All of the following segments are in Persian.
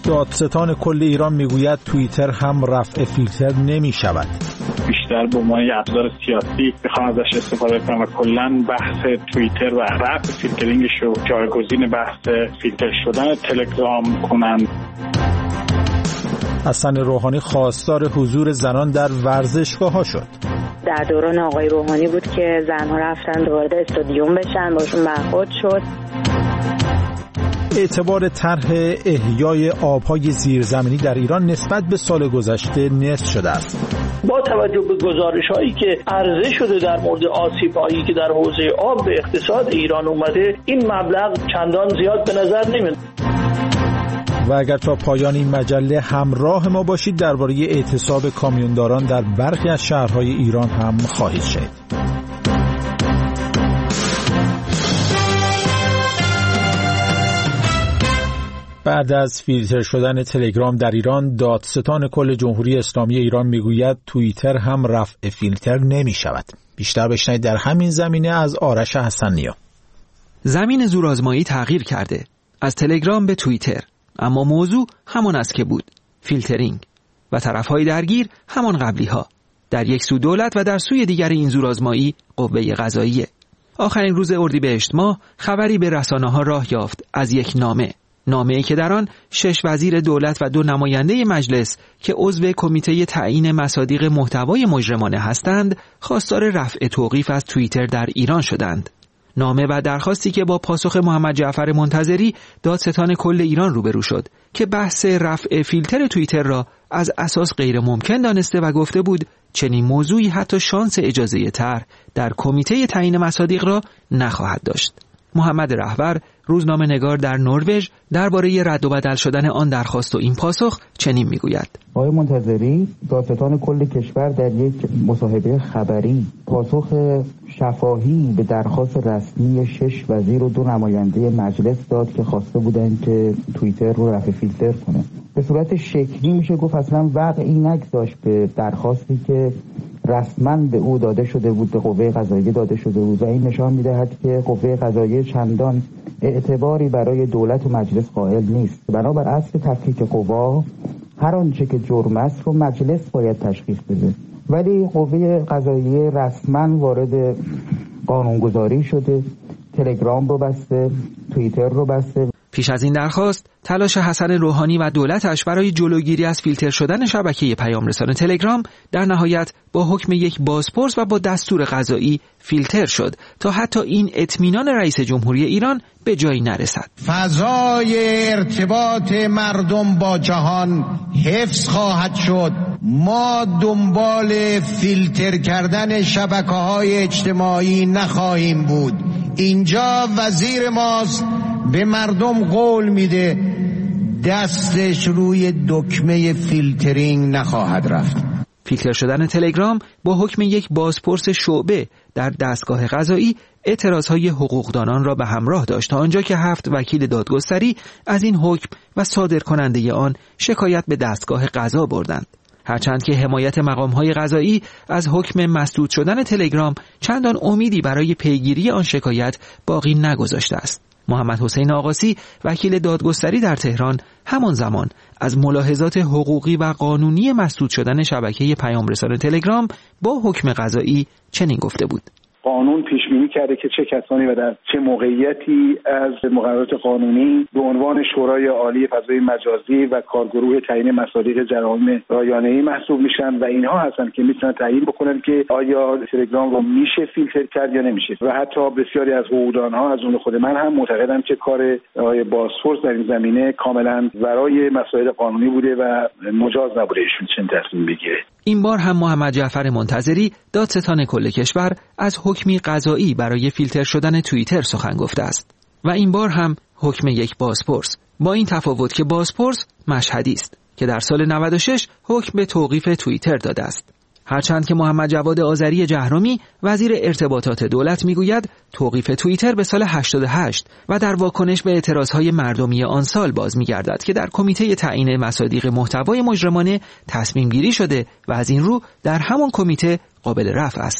دادستان کل ایران میگوید توییتر هم رفع فیلتر نمی شود. بیشتر به عنوان ابزار سیاسی بخوام ازش استفاده کنم و کلا بحث توییتر و رفع فیلترینگش رو جایگزین بحث فیلتر شدن تلگرام کنند. حسن روحانی خواستار حضور زنان در ورزشگاه‌ها شد. در دوران آقای روحانی بود که زنها رفتن وارد استادیوم بشن، باشون برخورد شد. اعتبار طرح احیای آب‌های زیرزمینی در ایران نسبت به سال گذشته نصف شده است. با توجه به گزارش‌هایی که عرضه شده در مورد آسیب‌هایی که در حوزه آب به اقتصاد ایران اومده، این مبلغ چندان زیاد به نظر نمیاد. و اگر تا پایان این مجله همراه ما باشید درباره اعتصاب کامیونداران در برخی از شهرهای ایران هم خواهید شنید. بعد از فیلتر شدن تلگرام در ایران، دادستان کل جمهوری اسلامی ایران میگوید توییتر هم رفع فیلتر نمی شود. بیشتر بشنوید در همین زمینه از آرش حسن‌نیا. زمین زورآزمایی تغییر کرده از تلگرام به توییتر، اما موضوع همان است که بود، فیلترینگ، و طرفهای درگیر همان قبلی ها. در یک سو دولت و در سوی دیگر این زورآزمایی قوه قضاییه. آخرین روز اردیبهشت ماه خبری به رسانه‌ها راه یافت از یک نامه‌ای که در آن 6 وزیر دولت و 2 نماینده مجلس که عضو کمیته تعیین مصادیق محتوای مجرمانه هستند، خواستار رفع توقیف از توییتر در ایران شدند. نامه و درخواستی که با پاسخ محمد جعفر منتظری دادستان کل ایران روبرو شد که بحث رفع فیلتر توییتر را از اساس غیر ممکن دانسته و گفته بود چنین موضوعی حتی شانس اجازه طرح در کمیته تعیین مصادیق را نخواهد داشت. محمد رهبر، روزنامه‌نگار در نروژ، درباره رد و بدل شدن آن درخواست و این پاسخ چنین میگوید: آقای منتظری، دادستان کل کشور در یک مصاحبه خبری پاسخ شفاهی به درخواست رسمی 6 وزیر و 2 نماینده مجلس داد که خواسته بودند که توییتر رو رفع فیلتر کنه. به صورت شکلی میشه گفت اصلا وقعی نگذاشت به درخواستی که رسما به او داده شده بود، به قوه قضاییه داده شده بود، و این نشان میدهد که قوه قضاییه چندان اعتباری برای دولت و مجلس قائل نیست. بنابر اصل تفکیک قوا، هر آنچه که جرم است رو مجلس باید تشخیص بده، ولی قوه قضاییه رسما وارد قانونگذاری شده، تلگرام رو بسته، توییتر رو بسته. پیش از این درخواست، تلاش حسن روحانی و دولتش برای جلوگیری از فیلتر شدن شبکه پیامرسان تلگرام در نهایت با حکم یک بازپرس و با دستور قضایی فیلتر شد تا حتی این اطمینان رئیس جمهوری ایران به جایی نرسد. فضای ارتباط مردم با جهان حفظ خواهد شد. ما دنبال فیلتر کردن شبکه‌های اجتماعی نخواهیم بود. اینجا وزیر ماست به مردم قول میده دستش روی دکمه فیلترینگ نخواهد رفت. فیلتر شدن تلگرام با حکم یک بازپرس شعبه در دستگاه قضایی اعتراضهای حقوقدانان را به همراه داشت تا آنجا که 7 وکیل دادگستری از این حکم و صادر کننده آن شکایت به دستگاه قضا بردند. هرچند که حمایت مقام‌های قضایی از حکم مسدود شدن تلگرام چندان امیدی برای پیگیری آن شکایت باقی نگذاشته است. محمد حسین آقاسی، وکیل دادگستری در تهران، همان زمان از ملاحظات حقوقی و قانونی مسدود شدن شبکه پیامرسان تلگرام با حکم قضایی چنین گفته بود: قانون پیش بینی کرده که چه کسانی و در چه موقعیتی از مقررات قانونی به عنوان شورای عالی فضای مجازی و کارگروه تعیین مصادیق جرایم رایانه‌ای محسوب میشن و اینها هستن که میتونن تعیین بکنن که آیا تلگرام رو میشه فیلتر کرد یا نمیشه. و حتی بسیاری از حقوقدانها از اون خود من هم معتقدم که کار آقای بازپرس در این زمینه کاملا ورای مسائل قانونی بوده و مجاز نبوده ایشون چنین تصمیم بگیره. این بار هم محمد جعفر منتظری، دادستان کل کشور، از حکمی قضایی برای فیلتر شدن توییتر سخن گفته است و این بار هم حکم یک بازپرس، با این تفاوت که بازپرس مشهدی است که در سال 96 حکم به توقیف توییتر داده است. هرچند که محمد جواد آذری جهرمی، وزیر ارتباطات دولت، میگوید توقیف توییتر به سال 88 و در واکنش به اعتراضهای مردمی آن سال باز میگردد که در کمیته تعیین مصادیق محتوای مجرمانه تصمیم گیری شده و از این رو در همان کمیته قابل رفع است.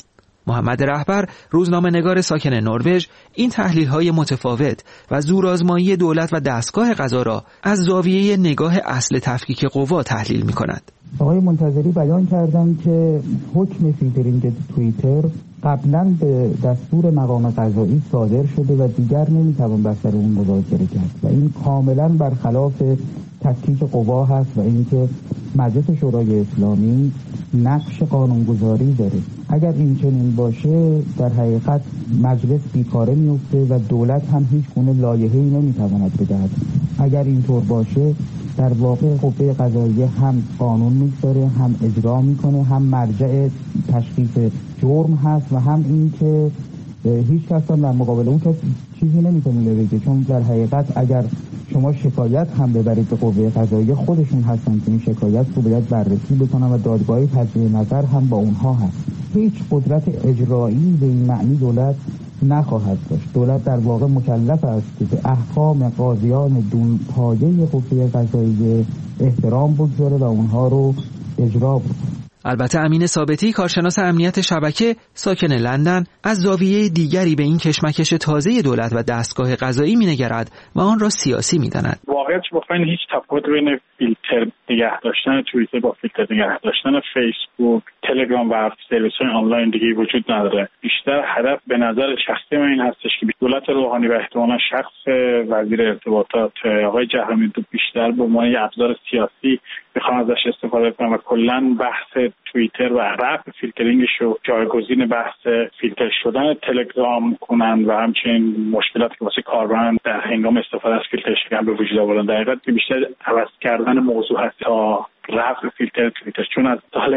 محمد رهبر، روزنامه‌نگار ساکن نروژ، این تحلیل‌های متفاوت و زورآزمایی دولت و دستگاه قضا را از زاویه نگاه اصل تفکیک قوا تحلیل می‌کند. آقای منتظری بیان کردند که حکم فیلترینگ توییتر قبلا به دستور مقام قضایی صادر شده و دیگر نمیتوان بر سر اون مذاکره کرد و این کاملا برخلاف تفکیک قوا هست و اینکه مجلس شورای اسلامی نقش قانونگذاری داره. اگر این چنین باشه در حقیقت مجلس بیکاره میفته و دولت هم هیچ گونه لایحه‌ای نمیتواند بدهد. اگر اینطور باشه در واقع قوه قضاییه هم قانون میگذاره، هم اجرا میکنه، هم مرجع تشخیص جرم هست و هم این که هیچ کس هم در مقابل اون کس چیزی نمیتونه بگه، چون در حقیقت اگر شما شکایت هم ببرید به قوه قضاییه خودشون هستن که این شکایت رو باید بررسی بکنن و دادگاه تجدید نظر هم با اونها هست. هیچ قدرت اجرایی به این معنی دولت نخواهد داشت. دولت در واقع مکلف است که به احکام قاضیان دون پایه قوه قضاییه احترام بگذاره و اونها رو اجرا بکنه. البته امین ثابتی، کارشناس امنیت شبکه ساکن لندن، از زاویه دیگری به این کشمکش تازه دولت و دستگاه قضایی می‌نگرد و آن را سیاسی می‌داند. واقعیت بخواین هیچ تفاوت بین فیلتر نگه داشتن توییتر با فیلتر نگه داشتن فیسبوک، تلگرام و سرویس‌های آنلاین دیگه وجود نداره. بیشتر هدف به نظر شخصی من این هستش که دولت روحانی و احتمالاً شخص وزیر ارتباطات آقای جهرمی بیشتر به عنوان ابزار سیاسی بخوام ازش استفاده کنم و کلاً بحث توییتر و رفع فیلترینگش رو جایگزین بحث فیلتر شدن تلگرام کنن و همچنین مشکلاتی که واسه کاربران در هنگام استفاده از فیلتر شکن به وجود آوردن. در حقیقت بیشتر عوض کردن موضوع هست تا رفع فیلتر توییتر، چون از سال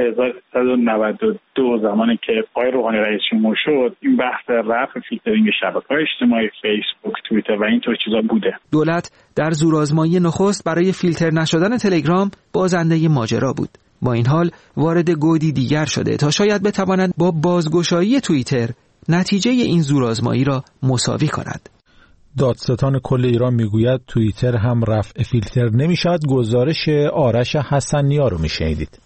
1392 زمانی که آقای روحانی رئیس جمهور شد این بحث رفع فیلترینگ شبکه‌های اجتماعی فیسبوک، توییتر و اینطور چیزا بوده. دولت در زورآزمایی نخست برای فیلتر نشدن تلگرام بازنده ماجرا بود. با این حال وارد گودی دیگر شده تا شاید بتواند با بازگشایی توییتر نتیجه این زورآزمایی را مساوی کند. دادستان کل ایران میگوید توییتر هم رفع فیلتر نمیشود. گزارش آرش حسن‌نیا رو میشنیدید.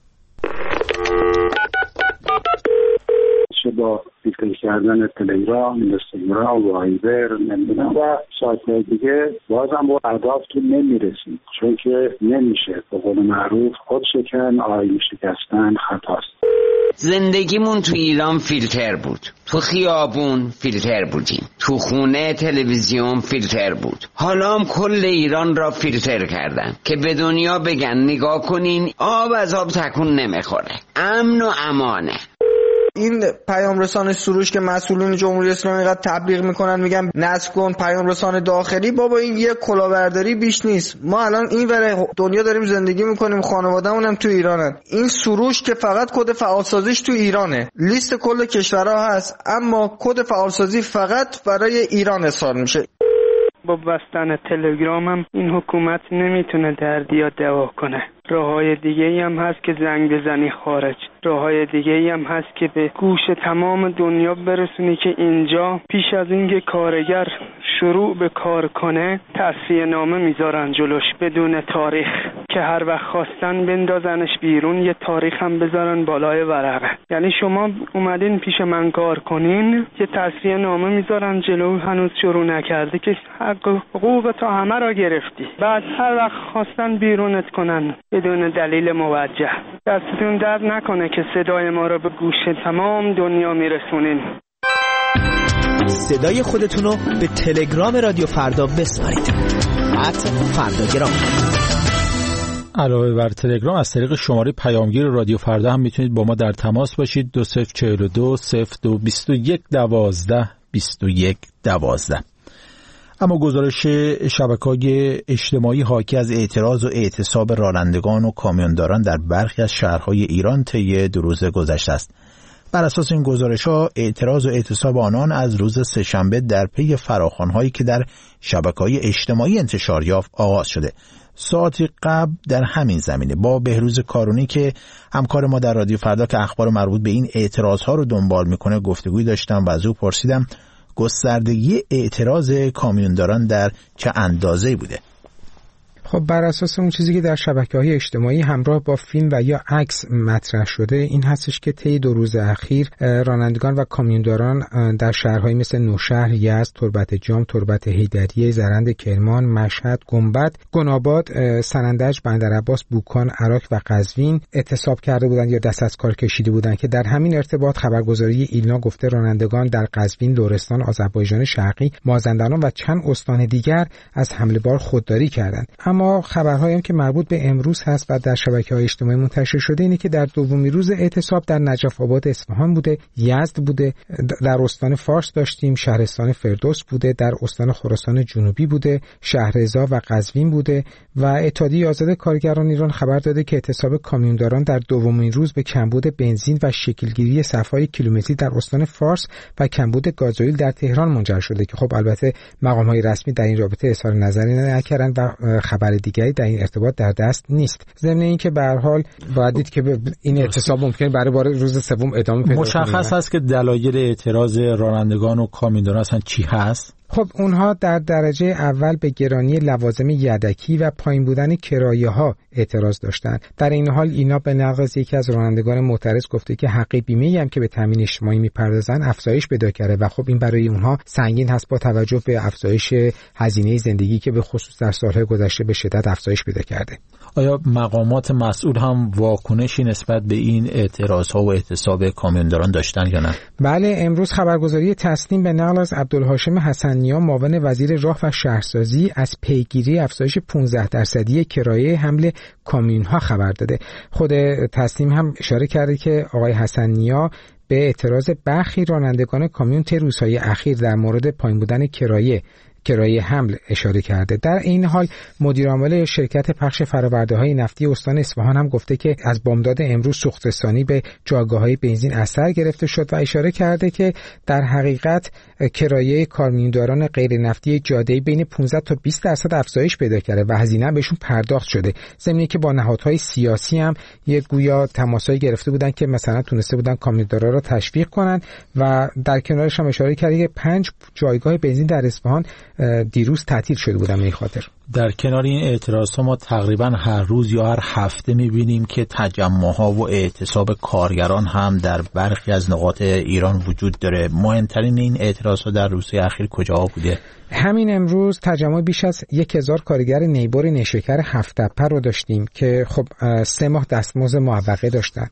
با فیلتر کردن تلگرام، اینستاگرام، وایبر و سایت‌های دیگه بازم با اهدافتون نمیرسید، چون که نمیشه. به قول معروف خود شکن آینه شکستن خطاست. زندگیمون تو ایران فیلتر بود، تو خیابون فیلتر بودیم، تو خونه تلویزیون فیلتر بود. حالا هم کل ایران را فیلتر کردن که به دنیا بگن نگاه کنین آب از آب تکون نمیخوره، امن و امانه. این پیام رسان سروش که مسئولین جمهوری اسلامی قد تبلیغ میکنن میگن نصب کن پیام رسان داخلی، بابا این یه کلاهبرداری بیش نیست. ما الان این ور دنیا داریم زندگی میکنیم، خانواده‌مون هم تو ایرانن. این سروش که فقط کد فعالسازیش تو ایرانه، لیست کل کشورها هست، اما کد فعالسازی فقط برای ایران ارسال میشه. با بستن تلگرام هم این حکومت نمیتونه دردی یا دوا کنه. راه‌های دیگه‌ای هم هست که زنگ بزنی خارج. راه‌های دیگه‌ای هم هست که به گوش تمام دنیا برسونی که اینجا پیش از اینکه کارگر شروع به کار کنه تصفیه نامه میذارن جلوش بدون تاریخ، که هر وقت خواستن بندازنش بیرون یه تاریخ هم بذارن بالای ورقه. یعنی شما اومدین پیش من کار کنین، یه تصفیه نامه میذارن جلو، هنوز شروع نکرده که حق حقوق تا همه را گرفتی، بعد هر وقت خواستن بیرونت کنن بدون دلیل موجه. دستتون درد نکنه که صدای ما رو به گوش تمام دنیا میرسونین. صدای خودتونو به تلگرام رادیو فردا بسپارید. @فرداگرام. علاوه بر تلگرام از طریق شماره پیامگیر رادیو فردا هم میتونید با ما در تماس باشید. 2042 02 21 12 21 12. اما گزارش شبکه‌های اجتماعی حاکی از اعتراض و اعتصاب رانندگان و کامیونداران در برخی از شهرهای ایران طی 2 روز گذشته است. بر اساس این گزارش‌ها اعتراض و اعتصاب آنان از روز سه‌شنبه در پی فراخوان‌هایی که در شبکه‌های اجتماعی انتشار یافت آغاز شده. ساعتی قبل در همین زمینه با بهروز کارونی که همکار ما در رادیو فردا که اخبار مربوط به این اعتراض‌ها رو دنبال می‌کنه گفتگویی داشتم و از او پرسیدم گستردگی اعتراض کامیونداران در چه اندازه‌ای بوده. خب بر اساس اون چیزی که در شبکه‌های اجتماعی همراه با فیلم و یا عکس مطرح شده این هستش که طی 2 روز اخیر رانندگان و کامیونداران در شهرهایی مثل نوشهر، یزد، تربت جام، تربت حیدریه، زرند کرمان، مشهد، گنبد، گناباد، سنندج، بندرعباس، بوکان، عراق و قزوین اعتصاب کرده بودند یا دست از کار کشیده بودند که در همین ارتباط خبرگزاری ایلنا گفته رانندگان در قزوین، لرستان، آذربایجان شرقی، مازندران و چند استان دیگر از حمله بار خودداری کردند. اما خبرهایی که مربوط به امروز هست و در شبکه‌های اجتماعی منتشر شده اینه که در دومین روز اعتصاب در نجف آباد اصفهان بوده، یزد بوده، در استان فارس داشتیم، شهرستان فردوس بوده، در استان خراسان جنوبی بوده، شهرضا و قزوین بوده و اتحادیه آزاد کارگران ایران خبر داده که اعتصاب کامیونداران در دومین روز به کمبود بنزین و شکلگیری صف‌های کیلومتری در استان فارس و کمبود گازوئیل در تهران منجر شده که خب البته مقام‌های رسمی در این رابطه اظهار نظری نکردند و خبر دیگری در این ارتباط در دست نیست. ضمن اینکه به هر حال باید دید که این اعتصاب ممکنه برای روز سوم ادامه پیدا کنه. مشخص است که دلایل اعتراض رانندگان و کامیونداران اصلا چی هست؟ خب اونها در درجه اول به گرانی لوازم یدکی و پایین بودن کرایه‌ها اعتراض داشتند. در این حال اینا به نقل از یکی از رانندگان معترض گفته که حق بیمه‌ای هم که به تامین اجتماعی می‌پردازن افزایش پیدا کرده و خب این برای اونها سنگین هست با توجه به افزایش هزینه زندگی که به خصوص در سال‌های گذشته به شدت افزایش پیدا کرده. آیا مقامات مسئول هم واکنشی نسبت به این اعتراض‌ها و اعتصاب کامیونداران داشتن یا نه؟ بله، امروز خبرگزاری تسنیم به نقل از عبدالهاشم حسن‌نیا معاون وزیر راه و شهرسازی از پیگیری افزایش 15% کرایه حمل کامیون‌ها خبر داده. خود تسنیم هم اشاره کرده که آقای حسن‌نیا به اعتراض برخی رانندگان کامیون طی روزهای اخیر در مورد پایین بودن کرایه حمل اشاره کرده. در این حال مدیر عامل شرکت پخش فرآورده‌های نفتی استان اصفهان هم گفته که از بامداد امروز سوخت‌رسانی به جایگاه‌های بنزین اثر گرفته شد و اشاره کرده که در حقیقت کرایه کامیونداران غیر نفتی جاده‌ای بین 15 تا 20% افزایش پیدا کرده و هزینه بهشون پرداخت شده. ضمن که با نهادهای سیاسی هم یک گویا تماسایی گرفته بودن که مثلا تونسته بودن کامیوندارا را تشویق کنن و در کنارش هم اشاره کرده که 5 جایگاه بنزین در اصفهان دیروز تعطیل شده بودن. به خاطر در کنار این اعتراض‌ها ما تقریبا هر روز یا هر هفته می‌بینیم که تجمع‌ها و اعتصاب کارگران هم در برخی از نقاط ایران وجود داره. مهمترین این اعتراض‌ها در روزهای اخیر کجاها بوده؟ همین امروز تجمع بیش از 1000 کارگر نیبر نیشکر هفت‌تپه رو داشتیم که خب 3 ماه دستمزد معوقه داشتن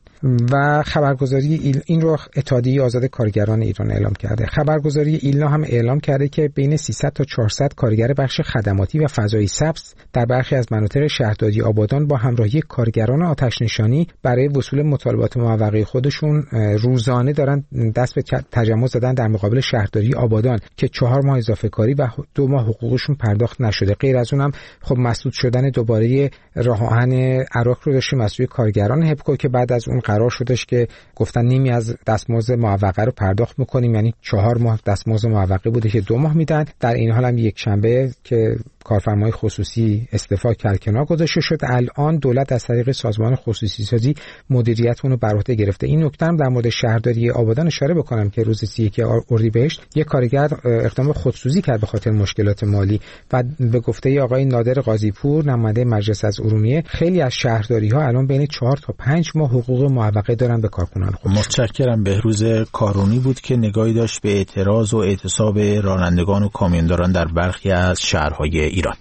و خبرگزاری این رو اتحادیه آزاد کارگران ایران اعلام کرده. خبرگزاری ایلنا هم اعلام کرده که بین 300 تا 400 کارگر بخش خدماتی و فضایی سبز در برخی از مناطق شهرداری آبادان با همراهی کارگران آتش نشانی برای وصول مطالبات معوقه خودشون روزانه دارن دست به تجمع زدن در مقابل شهرداری آبادان که 4 ماه اضافه کاری و 2 ماه حقوقشون پرداخت نشده. غیر از اونم خب مسدود شدن دوباره راه آهن عراق رو داشتیم از سوی کارگران هپکو که بعد از اون قرار شدش که گفتن نیمی از دستمزد معوقه رو پرداخت می‌کنیم، یعنی 4 ماه دستمزد معوقه بوده که 2 ماه میدن. در این حال هم یک شنبه که کارفرمای خصوصی استعفا کرد کنار گذاشته شد. الان دولت از طریق سازمان خصوصی سازی مدیریت اون رو بر عهده گرفته. این نکته هم در مورد شهرداری آبادان اشاره بکنم که روز 31 اردیبهشت یک کارگر اقدام خودسوزی کرد به خاطر مشکلات مالی و به گفته آقای نادر قاضی‌پور نماینده مجلس از ارومیه خیلی از شهرداری‌ها الان بین 4 تا 5 ماه حقوق معوقه دارن به کارکنان خودشون. متشکرم. بهروز کارونی بود که نگاهی داشت به اعتراض و اعتصاب رانندگان و کامیونداران در برخی از شهرهای ایران.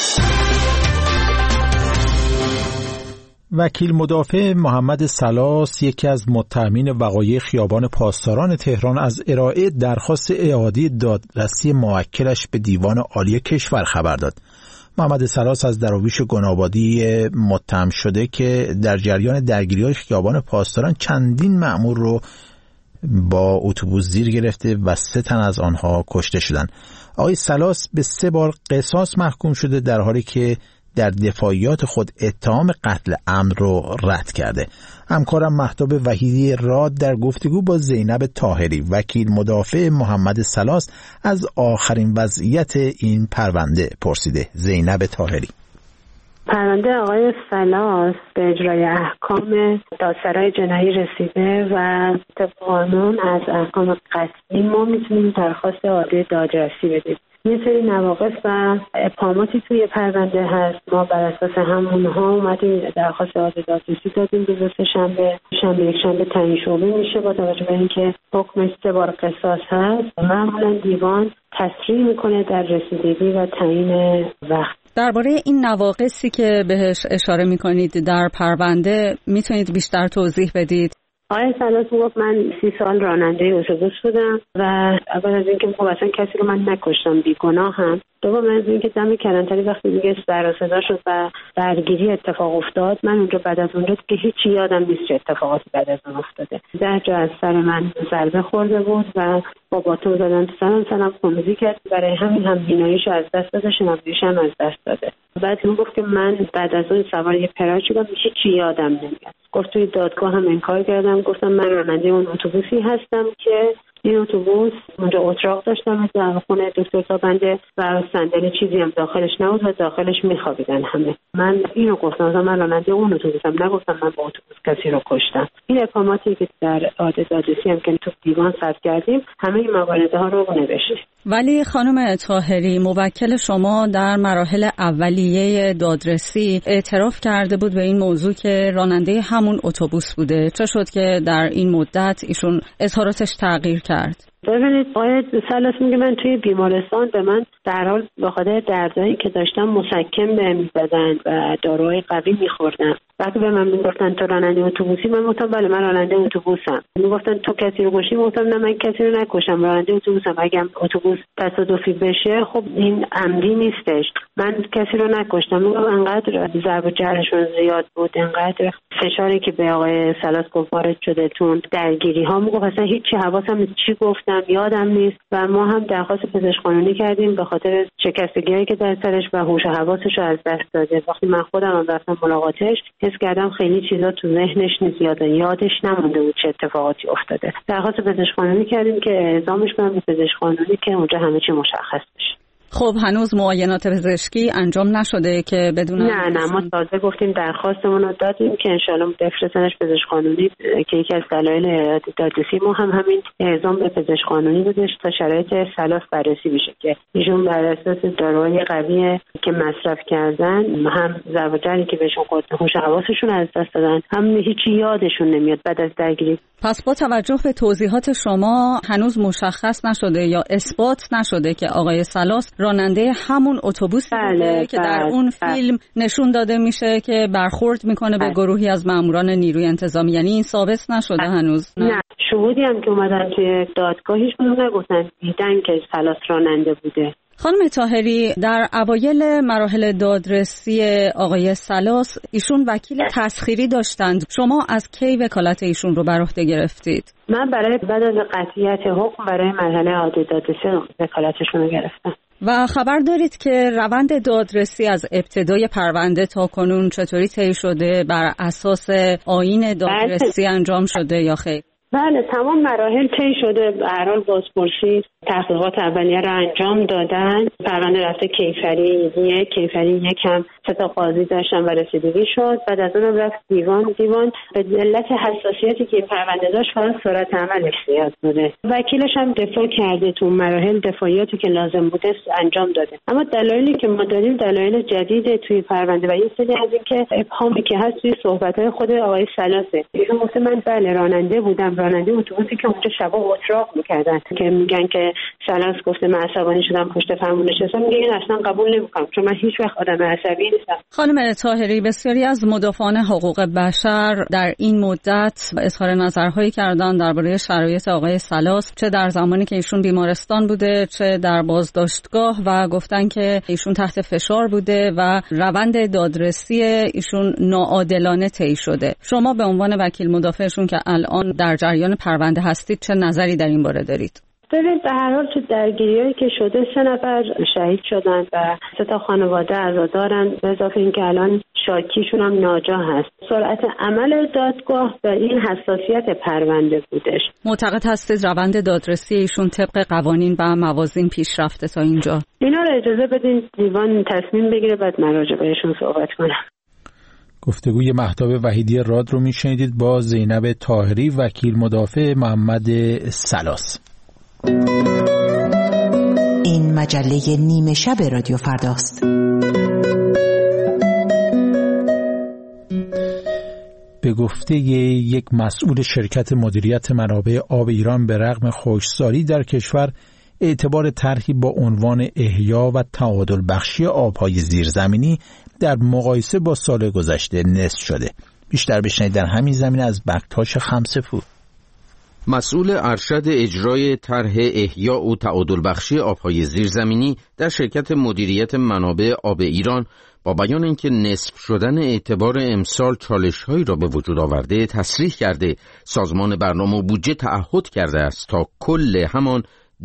وکیل مدافع محمد سلاس یکی از متهمین وقایع خیابان پاسداران تهران از ارائه درخواست اعاده دادرسی موکلش به دیوان عالی کشور خبر داد. محمد سلاس از دراویش گنابادی متهم شده که در جریان درگیری‌های خیابان پاسداران چندین مأمور رو با اتوبوس زیر گرفته و 3 تن از آنها کشته شدند. آقای سلاس به 3 بار قصاص محکوم شده در حالی که در دفاعیات خود اتهام قتل عمد رو رد کرده. همکارم مهتاب وحیدی راد در گفتگو با زینب طاهری وکیل مدافع محمد سلاس از آخرین وضعیت این پرونده پرسیده. زینب طاهری: پرونده آقای سلاس به اجرای احکام دادسرای جنایی رسیده و طبق قانون از احکام قطعی ما میتونیم درخواست اعاده دادرسی بدیم. یه سری نواقص و ابهاماتی توی پرونده هست. ما بر اساس همونها اومدیم درخواست اعاده دادرسی دادیم روز شنبه یکشنبه تعیین شعبه میشه. با توجه به اینکه حکمش 3 بار قصاص هست، معمولا دیوان تصریح میکنه در رسیدگی و تعیین وقت. درباره این نواقصی که بهش اشاره میکنید در پرونده میتونید بیشتر توضیح بدید؟ آقای سلاس گفت من 30 سال راننده اتوبوس بودم و اول از اینکه خب اصلا کسی رو من نکشتم، بیگناهم. دوم از اینکه دم کلانتری وقتی دیگه سر و صدا شد و درگیری اتفاق افتاد، من اونجا بعد از اونجا که هیچی یادم نیست چه اتفاقاتی بعد از اون افتاده. 10 جا از سر من ضربه خورده بود و با باتوم زدن تو سرم خونریزی کرد. برای همین هم بیناییشو از دست داده، شنواییش هم از دست داده. بعد اون گفت که من بعد از اون سوار یه پراج شدم، هیچی یادم نمیاد. گفت توی دادگاه هم انکار کردم، گفتم من راننده اون اتوبوسی هستم که این اتوبوس اونجا اتراق داشتم در خونه دکتر تابنده و صندلی چیزی هم داخلش نبود و داخلش میخوابیدن همه. من اینو گفتم، من راننده اون اتوبوسم، نگفتم من با اتوبوس کسی رو کشتم. این ابهاماتی که در اعاده دادرسی هم که تو دیوان ثبت کردیم همه این موارد ها رو نوشتیم. ولی خانم طاهری، موکل شما در مراحل اولیه دادرسی اعتراف کرده بود به این موضوع که راننده همون اتوبوس بوده. چه شد که در این مدت ایشون اظهاراتش تغییر کرد؟ ببینید آقای سلاس میگه من توی بیمارستان به من در حال به خاطر دردایی که داشتم مسکن بهم زدن و داروهای قوی میخوردم. وقتی به من میگفتن تو راننده اتوبوسی، من گفتم بله من راننده اتوبوسم. میگفتن تو کسی رو کشتی، گفتم نه من کسی رو نکشم، راننده اتوبوسم. اگه اتوبوس تصادفی بشه خب این عمدی نیستش، من کسی رو نکشتم. میگم انقدر ضرب و جرحشون زیاد بود، انقدر فشاری که به آقای سلاس گفت وارد شده تون درگیری ها، میگم اصلا هیچی حواسم نیست چی گفتم، یادم نیست. و ما هم درخواست پزشک قانونی کردیم به خاطر شکستگی‌هایی که در سرش و هوش و حواسش رو از دست داده. وقتی من خودم هم رفتم ملاقاتش حس کردم خیلی چیزا تو ذهنش نیست، یادش نمونده بود چه اتفاقاتی افتاده. درخواست پزشک قانونی کردیم که اعزامش کنم به پزشک قانونی که اونجا همه چی مشخص بشه. خب هنوز معاینات پزشکی انجام نشده که بدون؟ نه ما تازه گفتیم درخواستمون رو دادیم که انشالله بفرستنش پزشک قانونی که یکی از دلایل اعاده دادرسی ما هم همین اعزام به پزشک قانونی بودش تا شرایط سلاس بررسی بشه که ایشون بر اساس داروهای قوی که مصرف کردن، هم ضرب و جرحی که بهشون خورد، هوش و حواسشون از دست دادن، هم هیچی یادشون نمیاد بعد از درگیری. پس با توجه به توضیحات شما هنوز مشخص نشده یا اثبات نشده که آقای سلاس راننده همون اتوبوسی بوده که در اون فیلم نشون داده میشه که برخورد میکنه به گروهی از ماموران نیروی انتظامی. یعنی این ثابت نشده هنوز؟ نه شهودی هم که اومدن توی دادگاه هیچ کدوم نگفتن دیدن که سلاس راننده بوده. خانم طاهری، در اوایل مراحل دادرسی آقای سلاس ایشون وکیل تسخیری داشتند. شما از کی وکالت ایشون رو بر عهده گرفتید؟ من برای بعد از قطعیت حکم برای مرحله اعاده دادرسی وکالتشون رو گرفتم. و خبر دارید که روند دادرسی از ابتدای پرونده تا کنون چطوری طی شده؟ بر اساس آیین دادرسی انجام شده یا خیر؟ بله تمام مراحل طی شده. به هر حال بازپرسی تحقیقات اولیه رو انجام دادن. پرونده رفته کیفری یک هم 3 تا قاضی داشتن و رسیدگی شد. بعد از اون رفت دیوان به علت حساسیتی که پرونده داشت فقط سرعت عملش زیاد بوده. وکیلش هم دفاع کرده، تو مراحل دفاعیاتی که لازم بوده انجام داده. اما دلایلی که ما داریم دلایل جدید توی پرونده و یه سری از این که ابهامی که هست توی صحبت‌های خود آقای سلاسه. ایشون گفته من بله راننده بودم، راننده اتوبوسی که اونجا شبا اتراق می‌کردن که میگن که سلاس گفته من عصبانی شدم پشت فرمون نشستم. میگه این اصلا قبول نمی‌کنم چون من هیچ وقت آدم عصبی نیستم. خانم طاهری، بسیاری از مدافعان حقوق بشر در این مدت اظهار نظرهایی کردن درباره شرایط آقای سلاس، چه در زمانی که ایشون بیمارستان بوده چه در بازداشتگاه، و گفتن که ایشون تحت فشار بوده و روند دادرسی ایشون ناعادلانه طی شده. شما به عنوان وکیل مدافعشون که الان در جریان پرونده هستید چه نظری در این باره دارید؟ ببینید به هر حال تو درگیریایی که شده 3 نفر شهید شدن و 3 تا خانواده عزادارن، به اضافه اینکه الان شاکیشون هم ناجا هست. سرعت عمل دادگاه به این حساسیت پرونده بودش. معتقد هستید روند دادرسی ایشون طبق قوانین و موازین پیش رفته تا اینجا؟ اینا رو اجازه بدین دیوان تصمیم بگیره بعد من راجع بهشون صحبت کنم. گفتگوی مهتاب وحیدی راد رو میشنیدید با زینب طاهری، وکیل مدافع محمد سلاس. این مجله نیمه شب رادیو فرداست. به گفته یک مسئول شرکت مدیریت منابع آب ایران، به رغم خشکسالی در کشور، اعتبار طرحی با عنوان احیا و تعادل بخشی آبهای زیرزمینی در مقایسه با سال گذشته نصف شده. بیشتر بشنوید در همین زمینه از بکتاش خمسه‌پور. مسئول ارشد اجرای طرح احیا و تعادل بخشی آبهای زیرزمینی در شرکت مدیریت منابع آب ایران با بیان اینکه نصف شدن اعتبار امسال چالش‌هایی را به وجود آورده، تصریح کرده سازمان برنامه و بودجه تعهد کرده است تا کل همان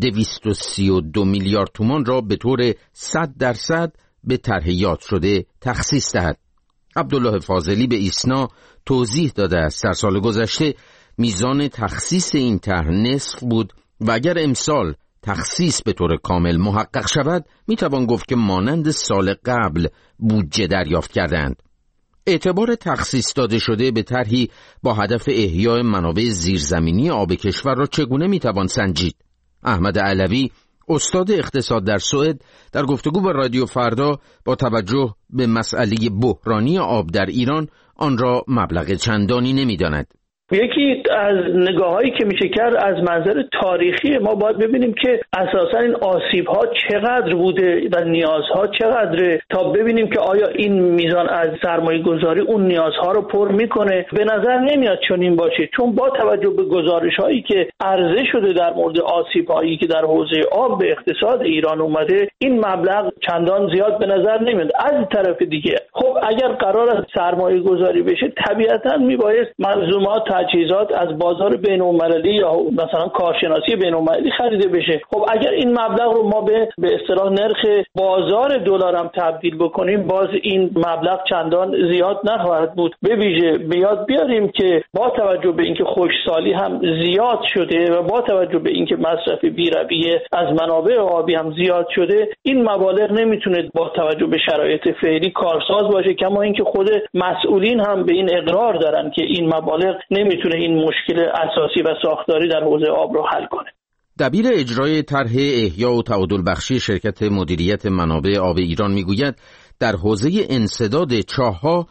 232 میلیارد تومان را به طور 100% به طرح یاد شده تخصیص دهد. عبدالله فاضلی به ایسنا توضیح داده است در سال گذشته میزان تخصیص این طرح نصف بود و اگر امسال تخصیص به طور کامل محقق شود میتوان گفت که مانند سال قبل بودجه دریافت کردند. اعتبار تخصیص داده شده به طرحی با هدف احیای منابع زیرزمینی آب کشور را چگونه میتوان سنجید؟ احمد علوی، استاد اقتصاد در سوئد، در گفتگو با رادیو فردا با توجه به مسئله بحرانی آب در ایران آن را مبلغ چندانی نمی‌داند. یکی از نگاهایی که میشه کرد از منظر تاریخی ما باید ببینیم که اساسا این آسیب‌ها چقدر بوده و نیازها چقدره تا ببینیم که آیا این میزان از سرمایه‌گذاری اون نیازها رو پر میکنه. به نظر نمیاد چنین باشه، چون با توجه به گزارش‌هایی که عرضه شده در مورد آسیب‌هایی که در حوزه آب به اقتصاد ایران اومده، این مبلغ چندان زیاد به نظر نمیاد. از طرف دیگه خب اگر قرار است سرمایه‌گذاری بشه، طبیعتاً میبایست ملزومات تجهیزات از بازار بین‌المللی یا مثلا کارشناسی بین‌المللی خریده بشه. خب اگر این مبلغ رو ما به اصطلاح نرخ بازار دلار هم تبدیل بکنیم، باز این مبلغ چندان زیاد نخواهد بود. به ویژه بیاد بیاریم که با توجه به اینکه خشکسالی هم زیاد شده و با توجه به اینکه مصرف بی‌رویه از منابع آبی هم زیاد شده، این مبالغ نمیتونه با توجه به شرایط فعلی کارساز باشه، کما اینکه خود مسئولین هم به این اقرار دارن که این مبالغ نمیتونه این مشکل اساسی و ساختاری در حوزه آب رو حل کنه. دبیر اجرای طرح احیا و تعادل بخشی شرکت مدیریت منابع آب ایران میگوید در حوزه انسداد چاه‌ها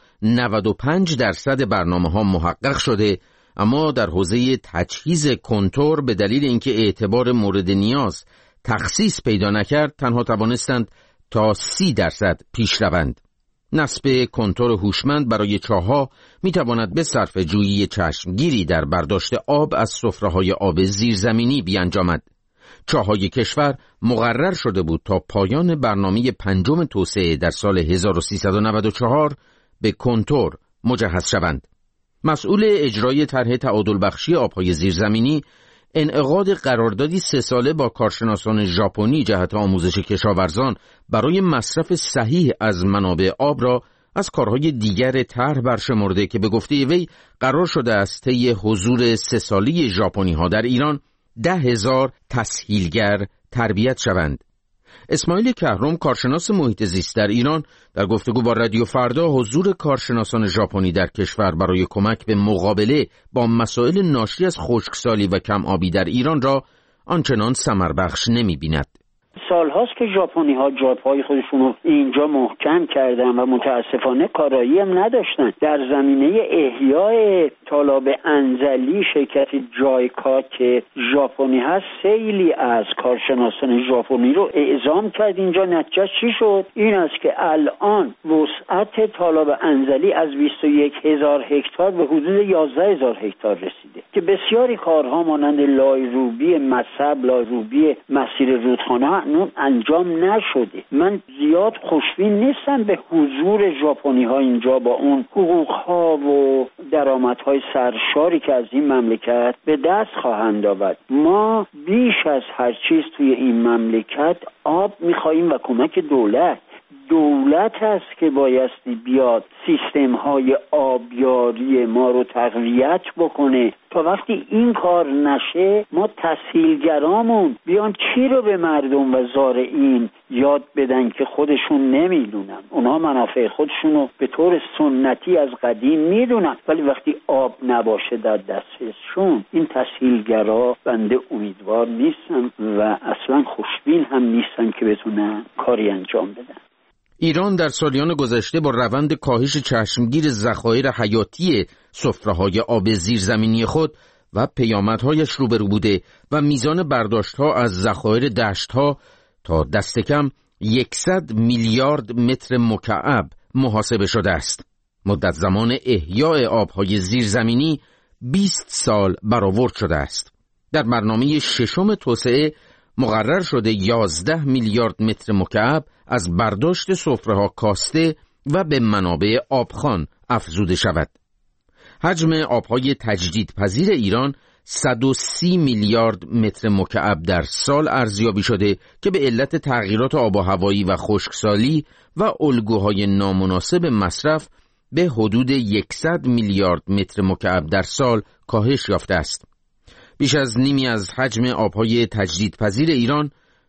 95% برنامه‌ها محقق شده، اما در حوزه تجهیز کنتور به دلیل اینکه اعتبار مورد نیاز تخصیص پیدا نکرد، تنها توانستند تا 30% پیش روند. نصب کنتور هوشمند برای چاه‌ها می‌تواند به صرف جویی چشمگیری در برداشت آب از سفره‌های آب زیرزمینی بیانجامد. چاه‌های کشور مقرر شده بود تا پایان برنامه پنجم توسعه در سال 1394 به کنتور مجهز شوند. مسئول اجرای طرح تعادل بخشی آب‌های زیرزمینی انعقاد قراردادی 3 ساله با کارشناسان ژاپنی جهت آموزش کشاورزان برای مصرف صحیح از منابع آب را از کارهای دیگر طرح برشمرده که به گفته وی قرار شده است طی حضور 3 ساله ژاپنی‌ها در ایران 10,000 تسهیلگر تربیت شوند. اسماعیل کهرم، کارشناس محیط زیست در ایران، در گفتگو با رادیو فردا حضور کارشناسان ژاپنی در کشور برای کمک به مقابله با مسائل ناشی از خشکسالی و کم آبی در ایران را آنچنان ثمربخش نمی‌بیند. سالهاست که ژاپنی‌ها جاپای خودشون رو اینجا محکم کردن و متاسفانه کارایی هم نداشتن. در زمینه احیای تالاب انزلی شرکت جایکا که ژاپنی هست خیلی از کارشناسان ژاپنی رو اعزام کرد اینجا. نتیجه چی شد؟ این است که الان وسعت تالاب انزلی از 21,000 هکتار به حدود 11,000 هکتار رسیده که بسیاری کارها مانند لایروبی مصب، لایروبی مسیر رودخانه انجام نشده. من زیاد خوشبین نیستم به حضور ژاپنی ها اینجا با اون حقوق ها و درآمدهای سرشاری که از این مملکت به دست خواهند آورد. ما بیش از هر چیز توی این مملکت آب میخواییم و کمک دولت. دولت است که بایستی بیاد سیستم های آبیاری ما رو تقویت بکنه. تا وقتی این کار نشه ما تسهیلگرامون بیان چی رو به مردم و زارعین یاد بدن که خودشون نمیدونن. اونها منافع خودشونو به طور سنتی از قدیم میدونن، ولی وقتی آب نباشه در دستشون، این تسهیلگرا بنده امیدوار نیستن و اصلا خوشبین هم نیستن که بتونن کاری انجام بدن. ایران در سالیان گذشته با روند کاهش چشمگیر ذخایر حیاتی سفره‌های آب زیرزمینی خود و پیامدهایش روبرو بوده و میزان برداشت‌ها از ذخایر دشت‌ها تا دست کم 100 میلیارد متر مکعب محاسبه شده است. مدت زمان احیاء آب‌های زیرزمینی 20 سال برآورد شده است. در برنامه ششم توسعه مقرر شده 11 میلیارد متر مکعب از برداشت سفره‌ها کاسته و به منابع آبخوان افزوده شود. حجم آبهای تجدیدپذیر ایران 130 میلیارد متر مکعب در سال ارزیابی شده که به علت تغییرات آب و هوایی و خشکسالی و الگوهای نامناسب مصرف به حدود 100 میلیارد متر مکعب در سال کاهش یافته است. بیش از نیمی از حجم آبهای تجدیدپذیر ایران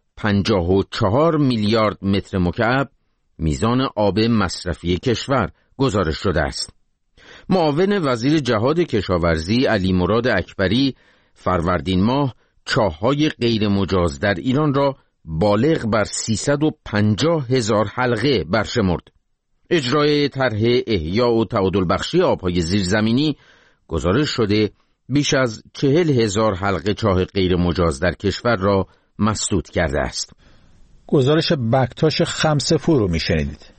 54 میلیارد متر مکعب میزان آب مصرفی کشور گزارش شده است. معاون وزیر جهاد کشاورزی علی مراد اکبری فروردین ماه چاه‌های غیر مجاز در ایران را بالغ بر 350,000 حلقه برشمرد. اجرای طرح احیاء و تعادل بخشی آبهای زیرزمینی گزارش شده بیش از 40,000 حلقه چاه غیر مجاز در کشور را مسدود کرده است. گزارش بکتاش خمسه‌پور رو میشنیدید.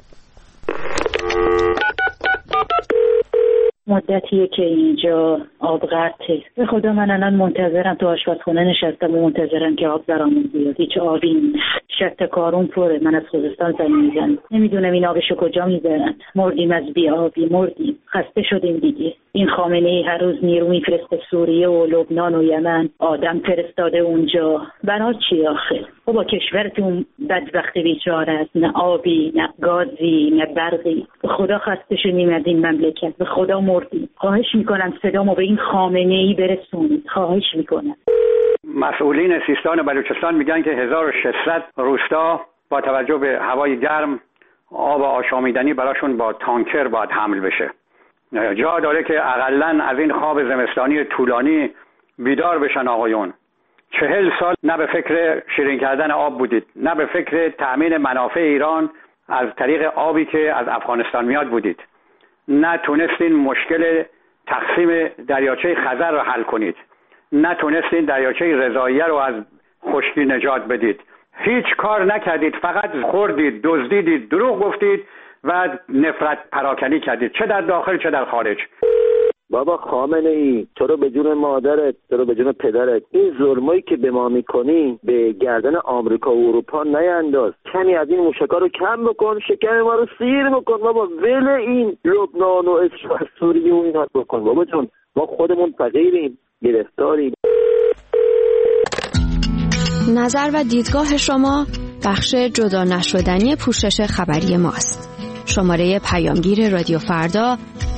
مدتیه که اینجا آب قطعه. به خدا من الان منتظرم، تو آشپزخونه نشستم و منتظرم که آب برامون بیاد. هیچ آبی نیست. شط کارون پره. من از خوزستان زنگ میزنم، نمیدونم این آبشو کجا میبرن. مردیم از بی آبی، مردیم، خسته شدیم دیگه. این خامنه‌ای هر روز نیرو میفرسته سوریه و لبنان و یمن، آدم فرستاده اونجا. برای چی آخه؟ بابا کشورتون بدبخت بیچاره است، نه آبی، نه گازی، نه برقی. به خدا خسته شدیم از این مملکت، به خدا مردیم. خواهش میکنم صدامو به این خامنه‌ای برسونید، خواهش میکنم. مسئولین سیستان و بلوچستان میگن که 1600 روستا با توجه به هوای گرم آب آشامیدنی براشون با تانکر باید حمل بشه. جا داره که اقلن از این خواب زمستانی طولانی بیدار بشن آقایون. 40 سال نه به فکر شیرین کردن آب بودید، نه به فکر تأمین منافع ایران از طریق آبی که از افغانستان میاد بودید. نه تونستین مشکل تقسیم دریاچه خزر رو حل کنید. نه تونستین دریاچه رضاییه رو از خشکی نجات بدید. هیچ کار نکردید، فقط خوردید، دزدیدید، دروغ گفتید و نفرت پراکنی کردید، چه در داخل چه در خارج. بابا خامنه ای، تو رو به جون مادرت، تو رو به جون پدرت، این ظلمایی که به ما میکنی به گردن آمریکا و اروپا نینداز. کمی از این موشکا رو کم بکن، شکم ما رو سیر بکن بابا. ول این لبنان و سوریه و اینا بکن بابا جون. ما خودمون فقیریم، گرفتاریم. نظر و دیدگاه شما بخش جدا نشدنی پوشش خبری ماست. شماره پیامگیر رادیو فردا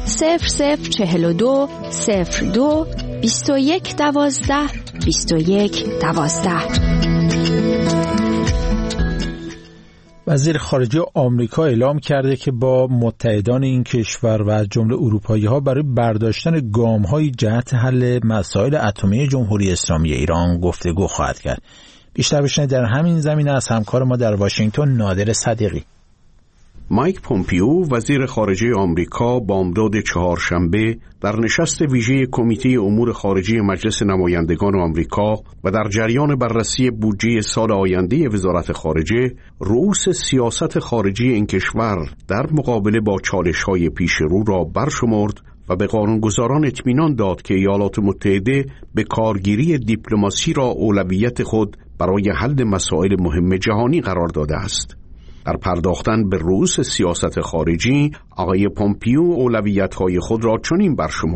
0042 02 21 12 21 12. وزیر خارجه آمریکا اعلام کرده که با متحدان این کشور و از جمله اروپایی‌ها برای برداشتن گام‌های جهت حل مسائل اتمی جمهوری اسلامی ایران گفتگو خواهد کرد. بیشتر بشنوید در همین زمینه از همکار ما در واشنگتن نادر صدیقی. مایک پومپیو وزیر خارجه آمریکا بامداد چهارشنبه در نشست ویژه کمیته امور خارجه مجلس نمایندگان آمریکا و در جریان بررسی بودجه سال آینده وزارت خارجه رؤوس سیاست خارجی این کشور در مقابله با چالش‌های پیش رو را برشمرد و به قانونگذاران اطمینان داد که ایالات متحده به کارگیری دیپلماسی را اولویت خود برای حل مسائل مهم جهانی قرار داده است. در پرداختن به رؤوس سیاست خارجی، آقای پومپیو اولویت‌های خود را چنین برشمرد: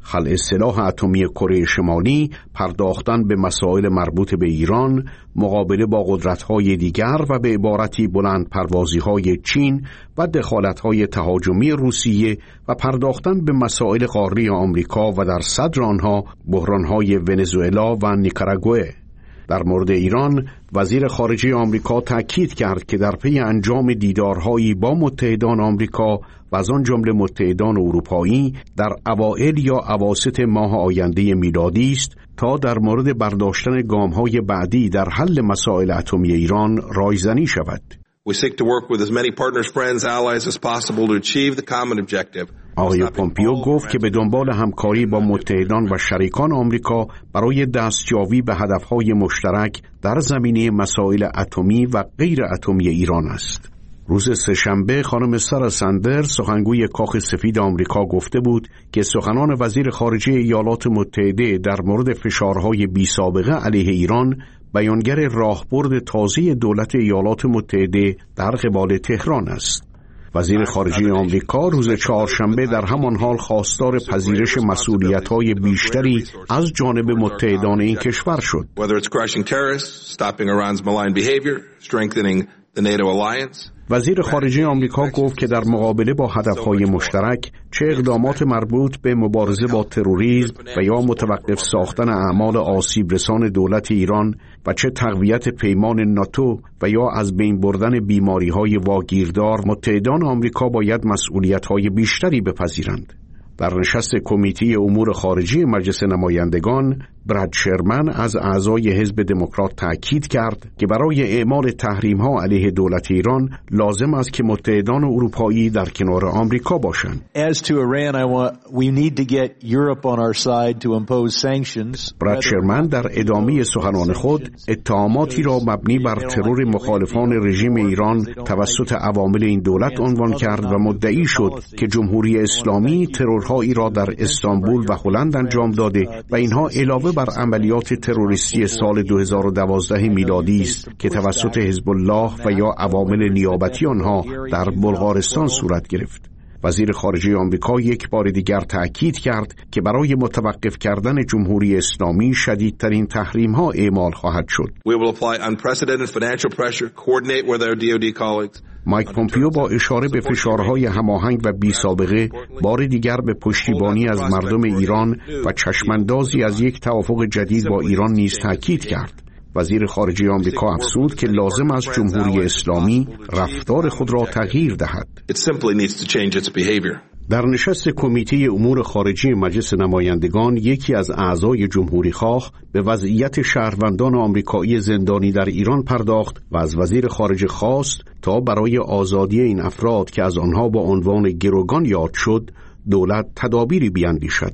خلع سلاح اتمی کره شمالی، پرداختن به مسائل مربوط به ایران، مقابله با قدرت‌های دیگر و به عبارتی بلند پروازی‌های چین و دخالت‌های تهاجمی روسیه و پرداختن به مسائل قاره آمریکا و در صدر آنها بحران‌های ونزوئلا و نیکاراگوئه. در مورد ایران، وزیر خارجه آمریکا تأکید کرد که در پی انجام دیدارهایی با متحدان آمریکا و از آن جمله متحدان اروپایی در اوائل یا اواسط ماه آینده میلادی است تا در مورد برداشتن گام‌های بعدی در حل مسائل اتمی ایران رایزنی شود. We seek to work with as many partners, friends, allies as possible to achieve the common objective. آقای پومپیو گفت که به دنبال همکاری با متحدان و شریکان آمریکا برای دستیابی به هدفهای مشترک در زمینه مسائل اتمی و غیر اتمی ایران است. روز سه‌شنبه خانم سارا ساندرز، سخنگوی کاخ سفید آمریکا، گفته بود که سخنان وزیر خارجه ایالات متحده در مورد فشارهای بی‌سابقه علیه ایران بیانگر راهبرد تازه دولت ایالات متحده در قبال تهران است. وزیر خارجه آمریکا روز چهارشنبه در همان حال خواستار پذیرش مسئولیت‌های بیشتری از جانب متحدان این کشور شد. وزیر خارجه آمریکا گفت که در مقابله با هدفهای مشترک، چه اقدامات مربوط به مبارزه با تروریسم و یا متوقف ساختن اعمال آسیب رسان دولت ایران و چه تقویت پیمان ناتو و یا از بین بردن بیماری‌های واگیردار، متحدان آمریکا باید مسئولیت‌های بیشتری بپذیرند. در نشست کمیته امور خارجی مجلس نمایندگان، براد شرمن از اعضای حزب دموکرات تأکید کرد که برای اعمال تحریم‌ها علیه دولت ایران لازم است که متحدان اروپایی در کنار آمریکا باشند. براد شرمن در ادامه سخنان خود اتهاماتی را مبنی بر ترور مخالفان رژیم ایران توسط عوامل این دولت عنوان کرد و مدعی شد که جمهوری اسلامی ترورهایی را در استانبول و هلند انجام داده و اینها علاوه بر عملیات تروریستی سال 2012 میلادی است که توسط حزب الله و یا عوامل نیابتی آنها در بلغارستان صورت گرفت. وزیر خارجه آمریکا یک بار دیگر تأکید کرد که برای متوقف کردن جمهوری اسلامی شدیدترین تحریم‌ها اعمال خواهد شد. مایک پومپیو با اشاره به فشارهای هماهنگ و بی‌سابقه بار دیگر به پشتیبانی از مردم ایران و چشماندازی از یک توافق جدید با ایران نیز تأکید کرد. وزیر خارجه آمریکا افزود که لازم است جمهوری اسلامی رفتار خود را تغییر دهد. در نشست کمیته امور خارجی مجلس نمایندگان، یکی از اعضای جمهوری خواه به وضعیت شهروندان آمریکایی زندانی در ایران پرداخت و از وزیر خارجه خواست تا برای آزادی این افراد که از آنها با عنوان گروگان یاد شد، دولت تدابیری بیاندیشد.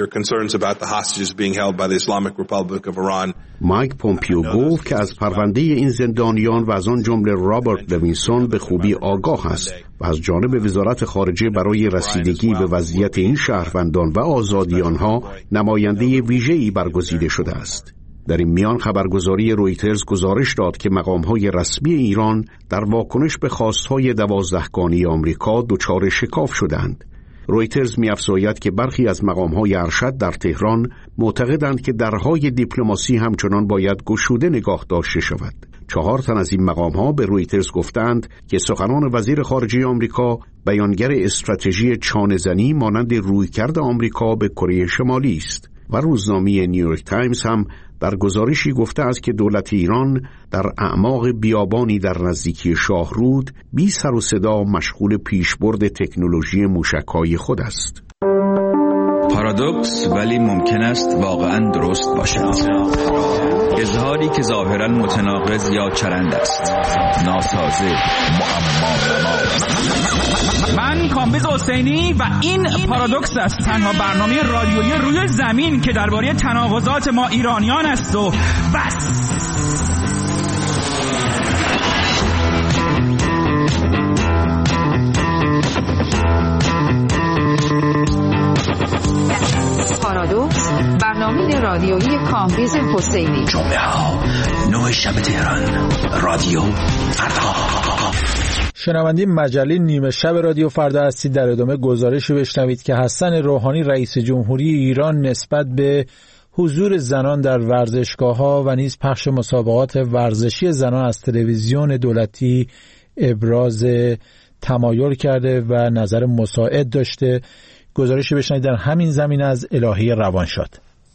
مایک پومپیو گفت که از پرونده این زندانیان و از آن جمله رابرت لوینسون به خوبی آگاه است و از جانب وزارت خارجه برای رسیدگی به وضعیت این شهروندان و آزادی آنها نماینده ویژه‌ای برگزیده شده است. در این میان خبرگزاری رویترز گزارش داد که مقام‌های رسمی ایران در واکنش به خواست‌های 12گانه آمریکا دچار شکاف شدند. رویترز می‌افزاید که برخی از مقام‌های ارشد در تهران معتقدند که درهای دیپلماسی همچنان باید گشوده نگاه داشته شود. 4 تن از این مقام‌ها به رویترز گفتند که سخنان وزیر خارجه آمریکا بیانگر استراتژی چانه‌زنی مانند رویکرد آمریکا به کره شمالی است و روزنامه نیویورک تایمز هم در گزارشی گفته است که دولت ایران در اعماق بیابانی در نزدیکی شاهرود بی سر و صدا مشغول پیشبرد تکنولوژی موشک‌های خود است. پارادوکس ولی ممکن است واقعاً درست باشد. اظهاری که ظاهراً متناقض یا چرند است، ناسازه، معما. من کامبیز حسینی و این پارادوکس است، تنها برنامه رادیویی روی زمین که درباره تناقضات ما ایرانیان است و بس. پارادوکس، برنامه رادیویی کامبیز حسینی. جمعه ها 9 شب تهران، رادیو فردا. شنونده مجله نیمه شب رادیو فردا هستید. در ادامه گزارشی بشنوید که حسن روحانی رئیس جمهوری ایران نسبت به حضور زنان در ورزشگاه‌ها و نیز پخش مسابقات ورزشی زنان از تلویزیون دولتی ابراز تمایل کرده و نظر مساعد داشته. گزارشی بشنوید در همین زمینه از الهی روانشاد.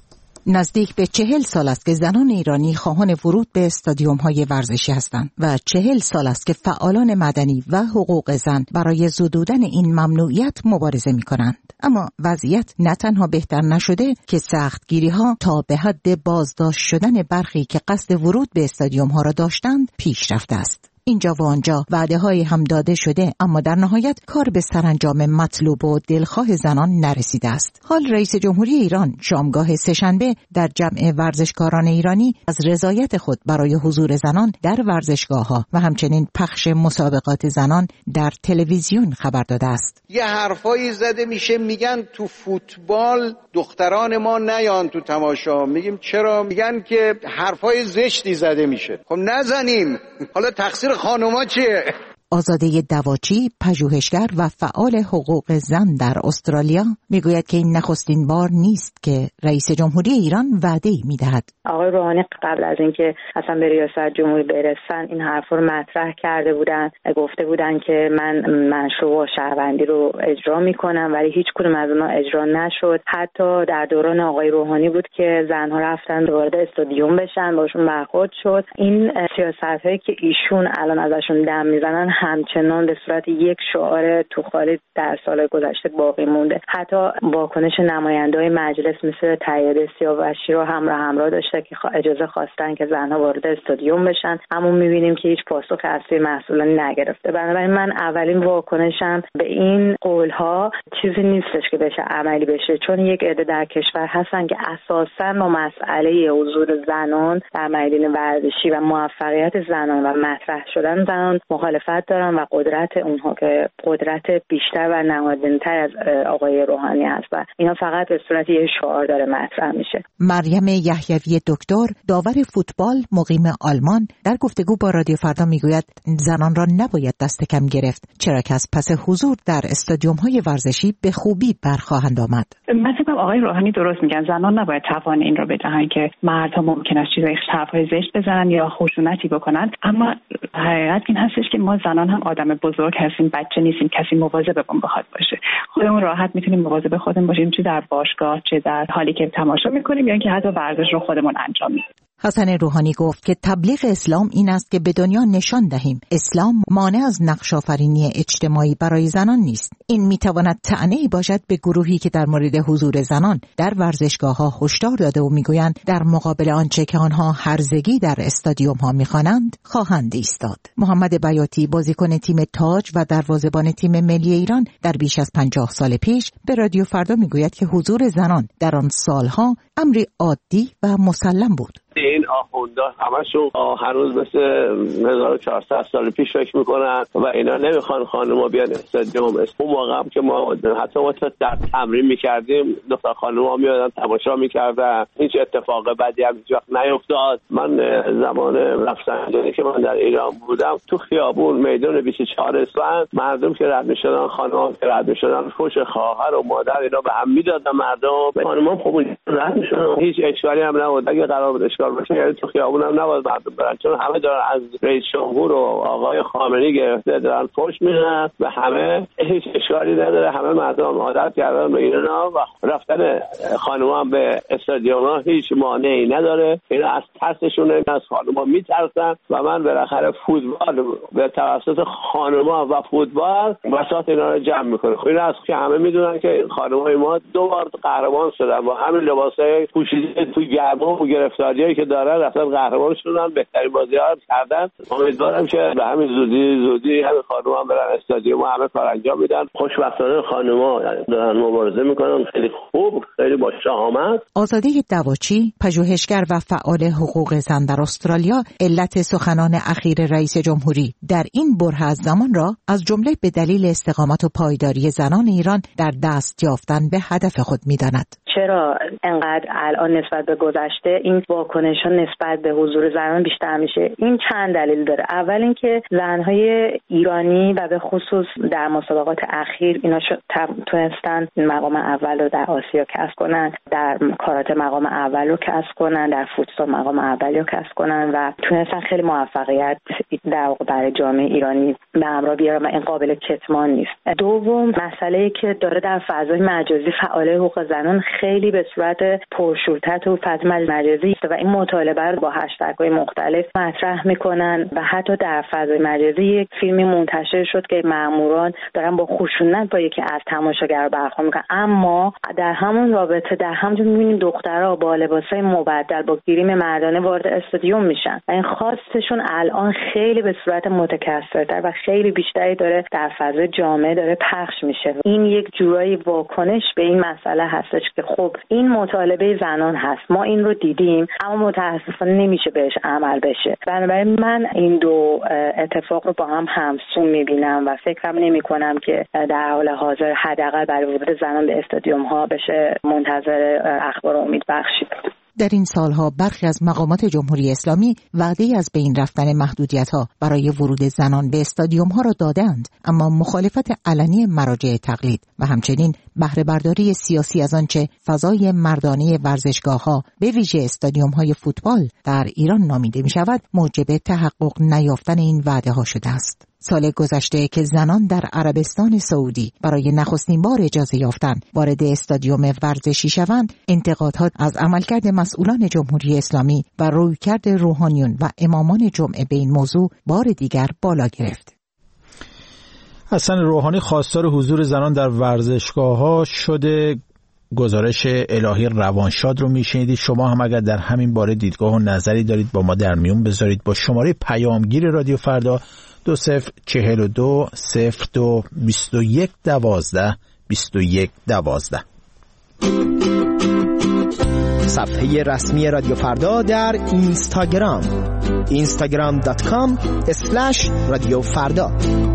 نزدیک به 40 سال است که زنان ایرانی خواهان ورود به استادیوم‌های ورزشی هستند و 40 سال است که فعالان مدنی و حقوق زن برای زدودن این ممنوعیت مبارزه می‌کنند. اما وضعیت نه تنها بهتر نشده که سختگیری‌ها تا به حد بازداشت شدن برخی که قصد ورود به استادیوم‌ها را داشتند پیش رفته است. اینجا و آنجا وعده‌های هم داده شده اما در نهایت کار به سرانجام مطلوب و دلخواه زنان نرسیده است. حال رئیس جمهوری ایران شامگاه سه‌شنبه در جمع ورزشکاران ایرانی از رضایت خود برای حضور زنان در ورزشگاه‌ها و همچنین پخش مسابقات زنان در تلویزیون خبر داده است. یه حرفایی زده میشه، میگن تو فوتبال دختران ما نیان تو تماشا. میگیم چرا؟ میگن که حرفای زشتی زده میشه. خب نزنیم، حالا تقصیر خانوما چیه؟ آزاده دواچی، پژوهشگر و فعال حقوق زن در استرالیا میگوید که این نخستین بار نیست که رئیس جمهوری ایران وعده‌ای میدهد. آقای روحانی قبل از اینکه اصلا به ریاست جمهوری برسن این حرفا رو مطرح کرده بودن، گفته بودن که من مشروع شهروندی رو اجرا میکنم، ولی هیچ کدوم از اونها اجرا نشد. حتی در دوران آقای روحانی بود که زنها رفتن وارد استادیوم بشن، باشون برخورد شد. این سیاست‌هایی که ایشون الان ازشون دم میزنن همچنان به صورت یک شعار توخالی در سال گذشته باقی مونده. حتی واکنش نماینده‌های مجلس مثل تایید سیاوشی رو همراه داشته که اجازه خواستن که زنها وارد استادیوم بشن، اما می‌بینیم که هیچ پاسخ اصلی مسئولان نگرفته. بنابراین من اولین واکنشم به این قول‌ها چیزی نیستش که بشه عملی بشه، چون یک عده در کشور هستن که اساساً با مسئله حضور زنان در میدان ورزشی و موفقیت زنان و مطرح شدن زنان مخالفت دارن و قدرت اونها که قدرت بیشتر و نهادینه‌تر از آقای روحانی هست و اینا فقط به صورت یه شعار داره مطرح میشه. مریم یحیوی دکتر، داور فوتبال مقیم آلمان، در گفتگو با رادیو فردا میگوید زنان را نباید دست کم گرفت، چرا که از پس حضور در استادیوم‌های ورزشی به خوبی برخواهند آمد. من فکر کنم آقای روحانی درست میگن، زنان نباید توان این رو بدهن که مردها ممکن است چیزای حرفای زشت بزنن یا خشونتی بکنن، اما حقیقت این هستش که ما زنان هم آدم بزرگ هستیم، بچه نیستیم، کسی مواظبمون بخواد باشه. خودمون راحت میتونیم مواظب خودمون باشیم، چه در باشگاه چه در حالی که تماشا میکنیم یا اینکه حتی ورزش رو خودمون انجام میدیم. حسن روحانی گفت که تبلیغ اسلام این است که به دنیا نشان دهیم اسلام مانع از نقش آفرینی اجتماعی برای زنان نیست. این میتواند طعنه‌ای باشد به گروهی که در مورد حضور زنان در ورزشگاه‌ها هشدار داده و میگویند در مقابل آنچه که آنها هرزگی در استادیوم‌ها می‌خوانند خواهند ایستاد. محمد بیاتی، بازیکن تیم تاج و دروازه‌بان تیم ملی ایران، در بیش از 50 سال پیش به رادیو فردا میگوید که حضور زنان در آن سالها امری عادی و مسلم بود. این آخوندا همشون هنوز مثل 1400 سال پیش فکر میکنن و اینا نمیخوان خانوما بیان استادیوم. اون موقع هم که ما حتی در تمرین میکردیم دختر خانوما میادن تماشا میکردن، هیچ اتفاق بدی هم هیچ وقت نیفتاد. من زمان رفسنجانی که من در ایران بودم تو خیابون میدان 24 اسفند مردم که رد میشدن، خانوما که رد میشدن، فوش خواهر و مادر اینا به هم میدادن. مردم خانوما خب رد میشدن، هیچ اشکالی هم نبود. اگه قرار بود اشکال باشه یعنی تو خیابون هم نباید مردم برن، چون همه دارن از رئیس جمهور و آقای خامنه‌ای گرفته دارن فوش میدن و همه هیچ اشکالی نداره. همه مردم عادت کردن به اینا و رفتن خانوما هم به استادیوم‌ها هیچ مانعی نداره. اینا از ترسشون از خانوما میترسن و من بالاخره فوتبال به توسط خانوما و فوتبال وسط اینا رو جمع میکنه. اینا از که همه میدونن که خانمای ما 2 بار قهرمان شدن با همین لباسای پوشیده تو گرما و گرفتاریایی که دارن، رفتن قهرمان شدن، بهترین بازی‌ها کردن. امیدوارم که به همین زودی همین خانم‌ها برن استادیوم و همه کار انجام میدن. خوشبختانه خانم‌ها دارن مبارزه میکنن، خیلی خوب، خیلی با شجاعت. آزاده دواچی، پژوهشگر و فعال حقوق زن در استرالیا، علت سخنان اخیر رئیس جمهوری در این بره از زمان را از جمله به دلیل استقامت و پایداری زنان ایران در دست یافتن به هدف خود می‌داند. چرا انقدر الان نسبت به گذشته این واکنش‌ها نسبت به حضور زنان بیشتر میشه؟ این چند دلیل داره. اول اینکه زن‌های ایرانی و به خصوص در مسابقات اخیر اینا تونستن مقام اول رو در آسیا کسب کنن، در کاراته مقام اول رو کسب کنن، در فوتسال مقام اول رو کسب کنن و تونستن خیلی موفقیت در واقع برای جامعه ایرانی به همراه بیارن و این قابل کتمان نیست. دوم مسئله‌ای که داره در فضای مجازی فعالای حقوق زنان خیلی به صورت پرشورتر تو فضای مجازی و این مطالبه رو با هشتگ‌های مختلف مطرح میکنن و حتی در فضای مجازی یک فیلمی منتشر شد که ماموران دارن با خشونت با یکی از تماشاگرها برخورد میکنن، اما در همون رابطه در همونجا میبینیم دخترها با لباسای مبدل با گریم مردانه وارد استادیوم میشن و این خواستشون الان خیلی به صورت متکثرتر و خیلی بیشتری داره در فضای جامعه داره پخش میشه. این یک جورایی واکنش به این مسئله هستش که خب این مطالبه زنان هست، ما این رو دیدیم اما متاسفانه نمیشه بهش عمل بشه. بنابراین من این دو اتفاق رو با هم همسو میبینم و فکرم نمیکنم که در حال حاضر حداقل برای ورود زنان به استادیوم ها بشه منتظر اخبار امید بخشی. در این سالها برخی از مقامات جمهوری اسلامی وعده از بین رفتن محدودیت‌ها برای ورود زنان به استادیوم‌ها را دادند، اما مخالفت علنی مراجع تقلید و همچنین بهره برداری سیاسی از آنچه فضای مردانه ورزشگاه‌ها به ویژه استادیوم‌های فوتبال در ایران نامیده می‌شود موجب تحقق نیافتن این وعده‌ها شده است. سال گذشته که زنان در عربستان سعودی برای نخستین بار اجازه یافتن وارد استادیوم ورزشی شوند، انتقادها از عملکرد مسئولان جمهوری اسلامی و رویکرد روحانیون و امامان جمعه به این موضوع بار دیگر بالا گرفت. حسن روحانی خواستار حضور زنان در ورزشگاه‌ها شده. گزارش الهی روانشاد رو میشنیدید. شما هم اگر در همین باره دیدگاه و نظری دارید با ما در میون بذارید. با شماره پیامگیر رادیو فردا 2042 02 21 12 21 12. صفحه رسمی رادیو فردا در اینستاگرام instagram.com/رادیوفردا.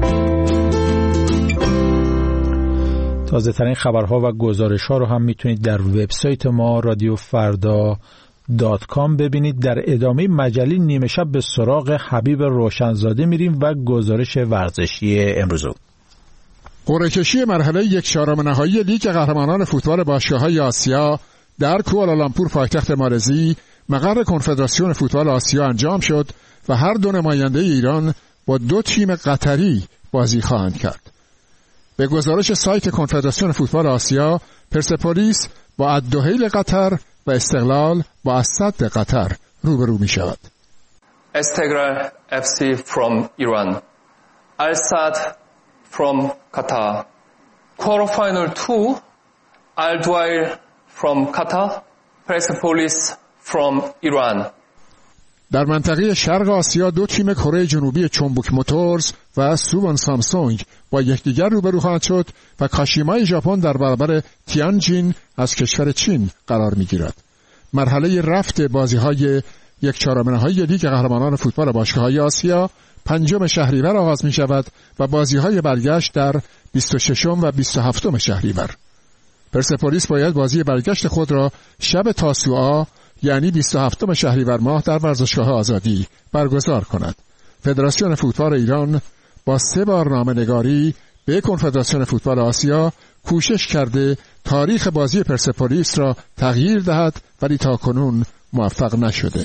تازه ترین خبرها و گزارش ها رو هم میتونید در وبسایت ما radiofarda.com ببینید. در ادامه مجله نیمه شب به سراغ حبیب روشنزاده میریم و گزارش ورزشی امروز. قرعه کشی مرحله 1/4 نهایی لیگ قهرمانان فوتبال باشگاه‌های آسیا در کوالالامپور پایتخت مالزی مقر کنفدراسیون فوتبال آسیا انجام شد و هر دو نماینده ایران با 2 تیم قطری بازی خواهند کرد. به گزارش سایت کنفدراسیون فوتبال آسیا، پرسپولیس با الدحیل قطر و استقلال با اسد قطر روبرو می شود. Esteghlal FC from Iran, Al-Sadd from Qatar. Quarterfinal 2, Al-Duhail from Qatar, Persepolis from Iran. در منطقه شرق آسیا 2 تیم کره جنوبی چونبوک موتورز و سووان سامسونگ با یکدیگر روبرو خواهند شد و کاشیمای ژاپن در برابر تیانجین از کشور چین قرار می‌گیرد. مرحله رفت بازی‌های 1/4 نهایی لیگ قهرمانان فوتبال باشگاه‌های آسیا 5 شهریور آغاز می‌شود و بازی‌های برگشت در 26 و 27 شهریور. پرسپولیس باید بازی برگشت خود را شب تاسوعا یعنی 27 شهریور ماه در ورزشگاه آزادی برگزار کند. فدراسیون فوتبال ایران با 3 بار نامه‌نگاری به کنفدراسیون فوتبال آسیا کوشش کرده تاریخ بازی پرسپولیس را تغییر دهد ولی تاکنون موفق نشده.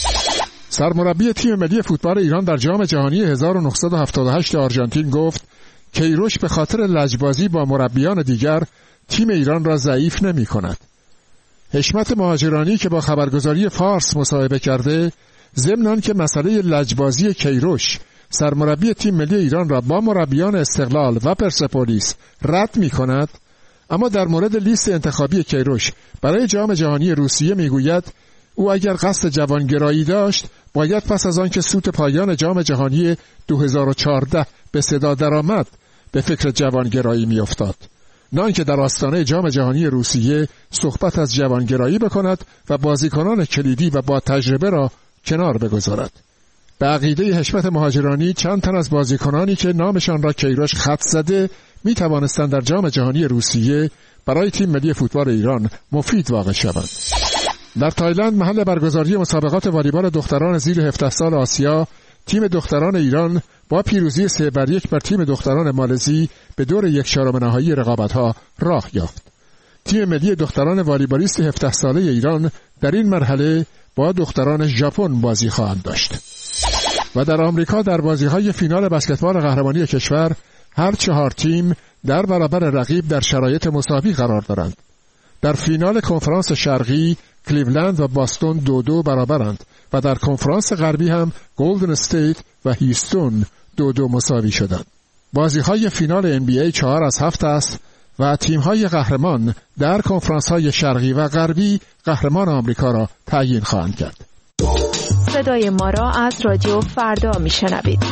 سرمربی تیم ملی فوتبال ایران در جام جهانی 1978 آرژانتین گفت کیروش به خاطر لجبازی با مربیان دیگر تیم ایران را ضعیف نمی کند. حشمت مهاجرانی که با خبرگزاری فارس مصاحبه کرده، ضمن آنکه مسئله لجبازی کیروش سرمربی تیم ملی ایران را با مربیان استقلال و پرسپولیس رد می کند، اما در مورد لیست انتخابی کیروش برای جام جهانی روسیه می گوید او اگر قصد جوانگرایی داشت باید پس از آنکه سوت پایان جام جهانی 2014 به صدا درآمد به فکر جوانگرایی می افتاد، نه آنکه در آستانه جام جهانی روسیه صحبت از جوانگرایی بکند و بازیکنان کلیدی و با تجربه را کنار بگذارد. به عقیده حشمت مهاجرانی چند تن از بازیکنانی که نامشان را کیروش خط زده می توانستند در جام جهانی روسیه برای تیم ملی فوتبال ایران مفید واقع شوند. در تایلند محل برگزاری مسابقات والیبال دختران زیر 17 سال آسیا، تیم دختران ایران با پیروزی 3-1 بر تیم دختران مالزی به دور 1/4 نهایی رقابت‌ها راه یافت. تیم ملی دختران والیبالیست 17 ساله ایران در این مرحله با دختران ژاپن بازی خواهند داشت. و در آمریکا در بازی‌های فینال بسکتبال قهرمانی کشور هر 4 تیم در برابر رقیب در شرایط مساوی قرار دارند. در فینال کنفرانس شرقی کلیولند و باستون 2-2 برابرند و در کنفرانس غربی هم گلدن استیت و هیستون 2-2 مساوی شدند. بازی‌های فینال NBA 4 از 7 است و تیم‌های قهرمان در کنفرانس‌های شرقی و غربی قهرمان آمریکا را تعیین خواهند کرد. صدای ما را از رادیو فردا میشنوید.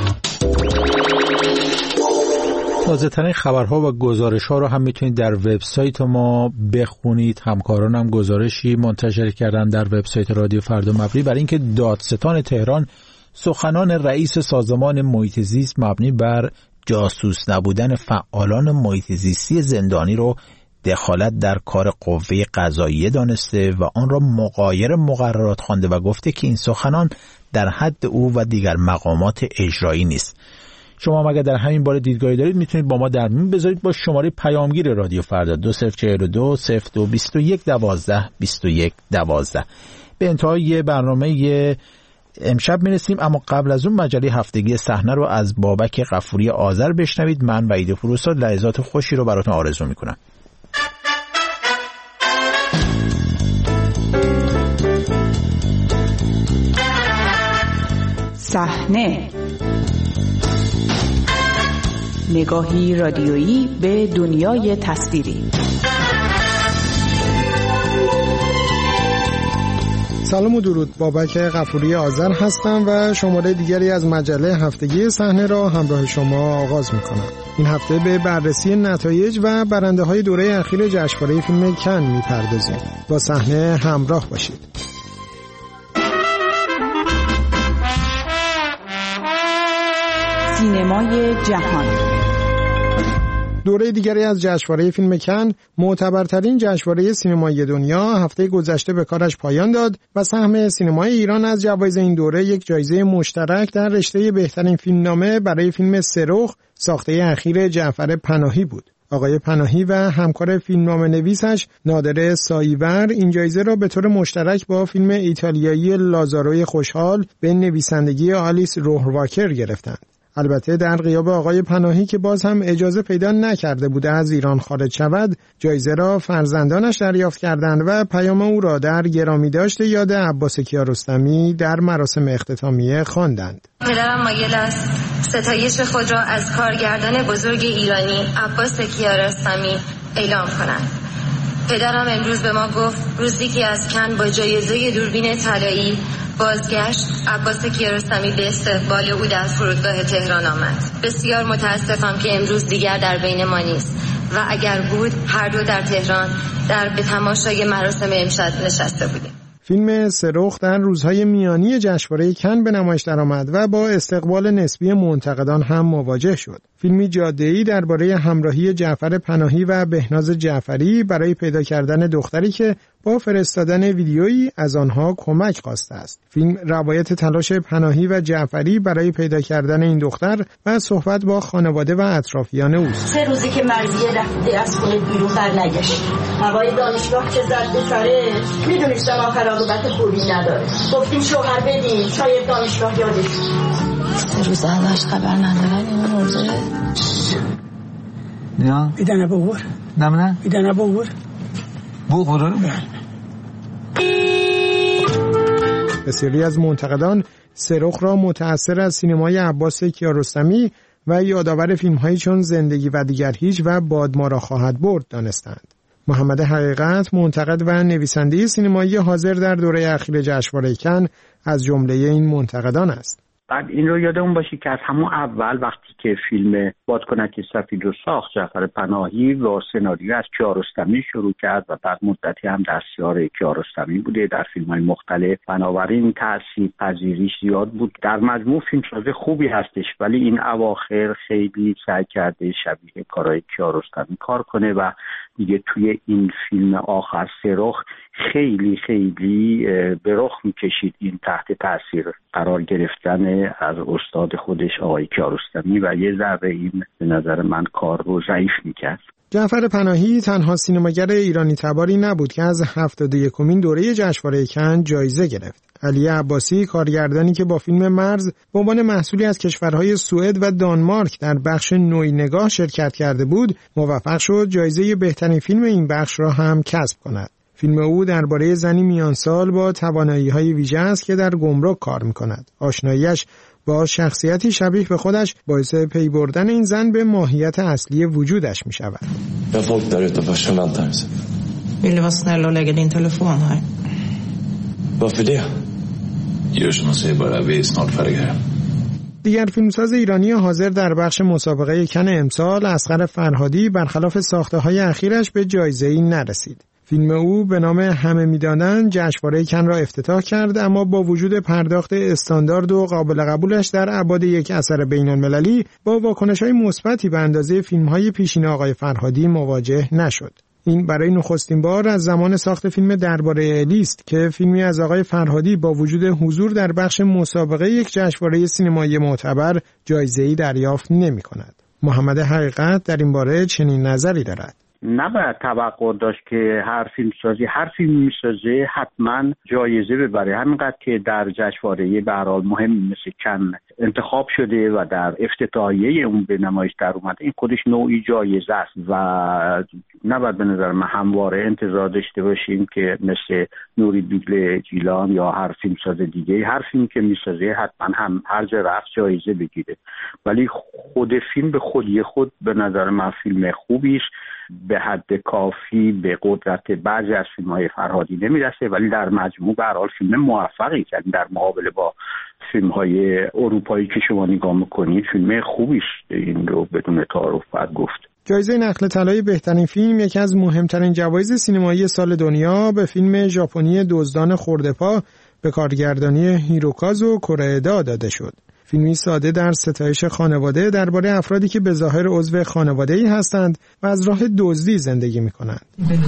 تازه ترین خبرها و گزارش‌ها رو هم میتونید در وبسایت ما بخونید. همکارانم گزارشی منتشر کردن در وبسایت رادیو فردا مبنی بر اینکه دادستان تهران سخنان رئیس سازمان محیط زیست مبنی بر جاسوس نبودن فعالان محیط زیستی زندانی رو دخالت در کار قوه قضاییه دانسته و آن را مغایر مقررات خوانده و گفته که این سخنان در حد او و دیگر مقامات اجرایی نیست. شما مگر در همین باره دیدگاهی دارید میتونید با ما در میون بذارید با شماره پیامگیر رادیو فردا 2042 02 21 12 21 12. به انتهای برنامه امشب میرسیم، اما قبل از اون مجله هفتگی صحنه رو از بابک غفوری آذر بشنوید. من وحید فروساد لحظات خوشی رو براتون آرزو میکنم. صحنه، نگاهی رادیویی به دنیای تصویری. سلام و درود، بابک غفوری آذر هستم و شماره دیگری از مجله هفتگی صحنه را همراه شما آغاز می‌کنم. این هفته به بررسی نتایج و برنده‌های دوره اخیر جشنواره فیلم کن می‌پردازیم. با صحنه همراه باشید. سینمای جهان. دوره دیگری از جشنواره فیلم کن، معتبرترین جشنواره سینمایی دنیا، هفته گذشته به کارش پایان داد و سهم سینمای ایران از جوایز این دوره یک جایزه مشترک در رشته بهترین فیلمنامه برای فیلم سرخ ساخته اخیر جعفر پناهی بود. آقای پناهی و همکار فیلمنامه نویسش نادر ساییور این جایزه را به طور مشترک با فیلم ایتالیایی لازاروی خوشحال به نویسندگی آلیس روهرواکر گرفتند. البته در غیاب آقای پناهی که باز هم اجازه پیدا نکرده بوده از ایران خارج شود، جایزه را فرزندانش دریافت کردند و پیام او را در گرامیداشت یاد عباس کیارستمی در مراسم اختتامیه خواندند. پدرم مایل است ستایش خود را از کارگردان بزرگ ایرانی عباس کیارستمی اعلام کنند. پدرم امروز به ما گفت روزی که از کن با جایزه دوربین طلایی بازگشت، عباس کیارستمی به استقبال او در فرودگاه تهران آمد. بسیار متاسفم که امروز دیگر در بین ما نیست و اگر بود هر دو در تهران به تماشای مراسم امشب نشسته بودیم. فیلم سرخ در روزهای میانی جشنواره کن به نمایش درآمد و با استقبال نسبی منتقدان هم مواجه شد. فیلمی جاده‌ای درباره همراهی جعفر پناهی و بهناز جعفری برای پیدا کردن دختری که با فرستادن ویدیویی از آنها کمک خواسته است. فیلم روایت تلاش پناهی و جعفری برای پیدا کردن این دختر و صحبت با خانواده و اطرافیان اوست. 3 روزی که مرضیه رفته از خونه بیرون برنگشت. هوای دانشگاه که زد به سرش، میدونستم آخر عاقبت خوبی نداره. گفتیم شوهر بدین، شاید دانشگاه یادش. روز ازش خبر ندارن این موضوع. نه. بیدنه بور. نه. بیدنه بور. بور. بسیاری از منتقدان سرخ را متأثر از سینمای عباس کیارستمی و یادآور فیلم‌هایی چون زندگی و دیگر هیچ و باد ما را خواهد برد دانستند. محمد حقیقت، منتقد و نویسنده سینمایی حاضر در دوره اخیر جشنواره کن، از جمله این منتقدان است. بعد این رو یادمون باشه که از همون اول وقتی که فیلم بادکنک سفید رو ساخت، جعفر پناهی و سناریو از کیارستمی شروع کرد و بعد مدتی هم دستیار کیارستمی بوده در فیلم‌های مختلف. بنابراین تاثیرپذیریش زیاد بود. در مجموع فیلمساز خوبی هستش، ولی این اواخر خیلی سعی کرده شبیه کارهای کیارستمی کار کنه و دیگه توی این فیلم آخر سرخ خیلی خیلی به رخ میکشید این تحت تاثیر قرار گرفتن از استاد خودش آقای کیارستمی و یه ذره این به نظر من کار رو ضعیف میکرد. جعفر پناهی تنها سینماگر ایرانی تباری نبود که از 71مین دوره جشنواره کن جایزه گرفت. علی عباسی، کارگردانی که با فیلم مرز به عنوان محصولی از کشورهای سوئد و دانمارک در بخش نوعی نگاه شرکت کرده بود، موفق شد جایزه بهترین فیلم این بخش را هم کسب کند. فیلم او درباره زنی میانسال با توانایی‌های ویژه است که در گمرک کار می‌کند. آشناییش با شخصیتی شبیه به خودش باعث پی بردن این زن به ماهیت اصلی وجودش می‌شود. Jag folk där utanför som väntar. Vill du vara snäll och lägga din telefon här? Varför det? Gör som man säger bara, vi är snart färdiga. دیگر فیلمساز ایرانی حاضر در بخش مسابقه کن امسال، اصغر فرهادی، برخلاف ساخته‌های اخیرش به جایزه‌ای نرسید. فیلم او به نام همه می‌دانند جشنواره کن را افتتاح کرد، اما با وجود پرداخت استاندارد و قابل قبولش در ابعاد یک اثر بین‌المللی با واکنش‌های مثبتی به اندازه فیلم‌های پیشین آقای فرهادی مواجه نشد. این برای نخستین بار از زمان ساخت فیلم درباره الیست که فیلمی از آقای فرهادی با وجود حضور در بخش مسابقه یک جشنواره سینمایی معتبر جایزه‌ای دریافت نمی‌کند. محمد حقیقت در این باره چنین نظری دارد. نباید توقع داشت که هر فیلم میسازه حتما جایزه ببره. همینقدر که در جشنواره به هر حال مهم مثل کن انتخاب شده و در افتتاحیه اون به نمایش در اومده، این خودش نوعی جایزه است و نباید به نظر من همواره انتظار داشته باشیم که مثل نوری بیگل جیلان یا هر فیلمساز دیگه هر فیلمی که میسازه حتما هم هر جا رفت جایزه بگیره. ولی خود فیلم به خودی خود به نظر من فیلم خوبی است، به حد کافی به قدرت بعضی از فیلم‌های فرهادی نمیرسه، ولی در مجموع به هر حال فیلم موفقی است. در مقابله با فیلم‌های اروپایی که شما نگاه می‌کنید فیلم خوبی است، این رو بدون تعارف باید گفت. جایزه نخل طلای بهترین فیلم، یکی از مهمترین جوایز سینمایی سال دنیا، به فیلم ژاپنی دزدان خرده‌پا به کارگردانی هیروکازو کوئیدا داده شد. فیلمی ساده در ستایش خانواده درباره افرادی که به ظاهر عضو خانواده‌ای هستند و از راه دزدی زندگی می‌کنند.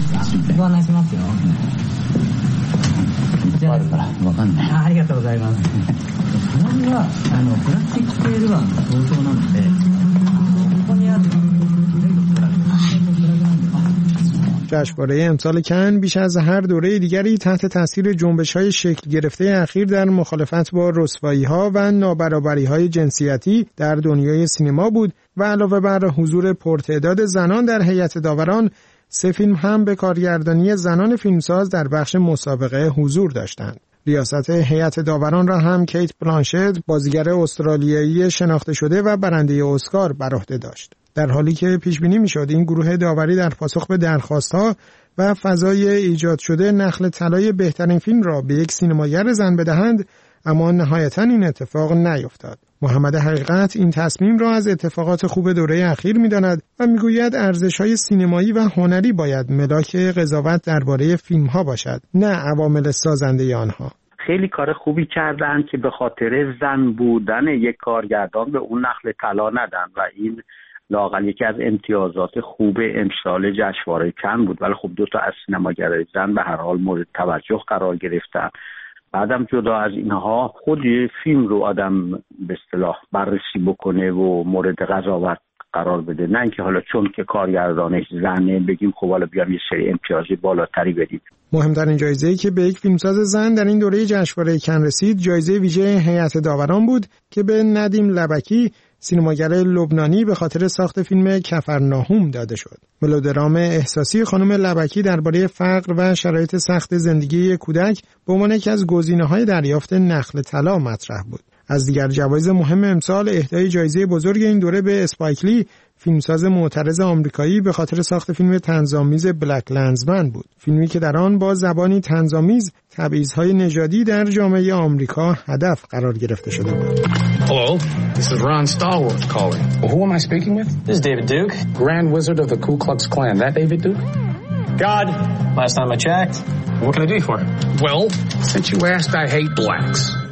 جشنواره امسال کن بیش از هر دوره دیگری تحت تاثیر جنبش‌های شکل گرفته اخیر در مخالفت با رسوایی‌ها و نابرابری‌های جنسیتی در دنیای سینما بود و علاوه بر حضور پرتعداد زنان در هیئت داوران، 3 فیلم هم به کارگردانی زنان فیلمساز در بخش مسابقه حضور داشتند. ریاست هیئت داوران را هم کیت بلانشت، بازیگر استرالیایی شناخته شده و برنده اسکار، بر عهده داشت. در حالی که پیش بینی می‌شد این گروه داوری در پاسخ به درخواست‌ها و فضای ایجاد شده نخل طلای بهترین فیلم را به یک سینماگر زن بدهند، اما نهایتاً این اتفاق نیفتاد. محمد حقیقت این تصمیم را از اتفاقات خوب دوره اخیر می‌داند و می‌گوید ارزش‌های سینمایی و هنری باید ملاک قضاوت درباره فیلم‌ها باشد، نه عوامل سازنده آنها. خیلی کار خوبی کردن که به خاطر زن بودن یک کارگردان به اون نخل طلا ندن و این لااقل یکی از امتیازات خوب امسال جشنواره کن بود. ولی خب 2 تا از سینماگرای زن به هر حال مورد توجه قرار گرفتن. بعدم جدا از اینها خود فیلم رو آدم به اصطلاح بررسی بکنه و مورد قضاوت قرار بده، نه اینکه حالا چون که کارگردانش زنه بگیم خب حالا بیام یه سری امتیازی بالاتری بدیم. مهمترین جایزه‌ای که به یک فیلمساز زن در این دوره جشنواره کن رسید، جایزه ویژه هیئت داوران بود که به ندیم لبکی، سینماگر لبنانی، به خاطر ساخت فیلم کفرناهوم داده شد. ملودرام احساسی خانم لبکی درباره فقر و شرایط سخت زندگی کودک به عنوان یکی از گزینه‌های دریافت نخل طلا مطرح بود. از دیگر جوایز مهم امسال، اهدای جایزه بزرگ این دوره به اسپایک لی، فیلمساز معترض آمریکایی، به خاطر ساخت فیلم طنزآمیز بلک لنزمن بود. فیلمی که در آن با زبانی طنزآمیز تبعیض‌های نژادی در جامعه آمریکا هدف قرار گرفته شده بود. Hello, this is Ron Stallworth calling. Well, who am I speaking with? This is David Duke, Grand Wizard of the Ku Klux Klan. That David Duke? God, last time I checked. What can I do for you? Well, since you asked, I hate blacks.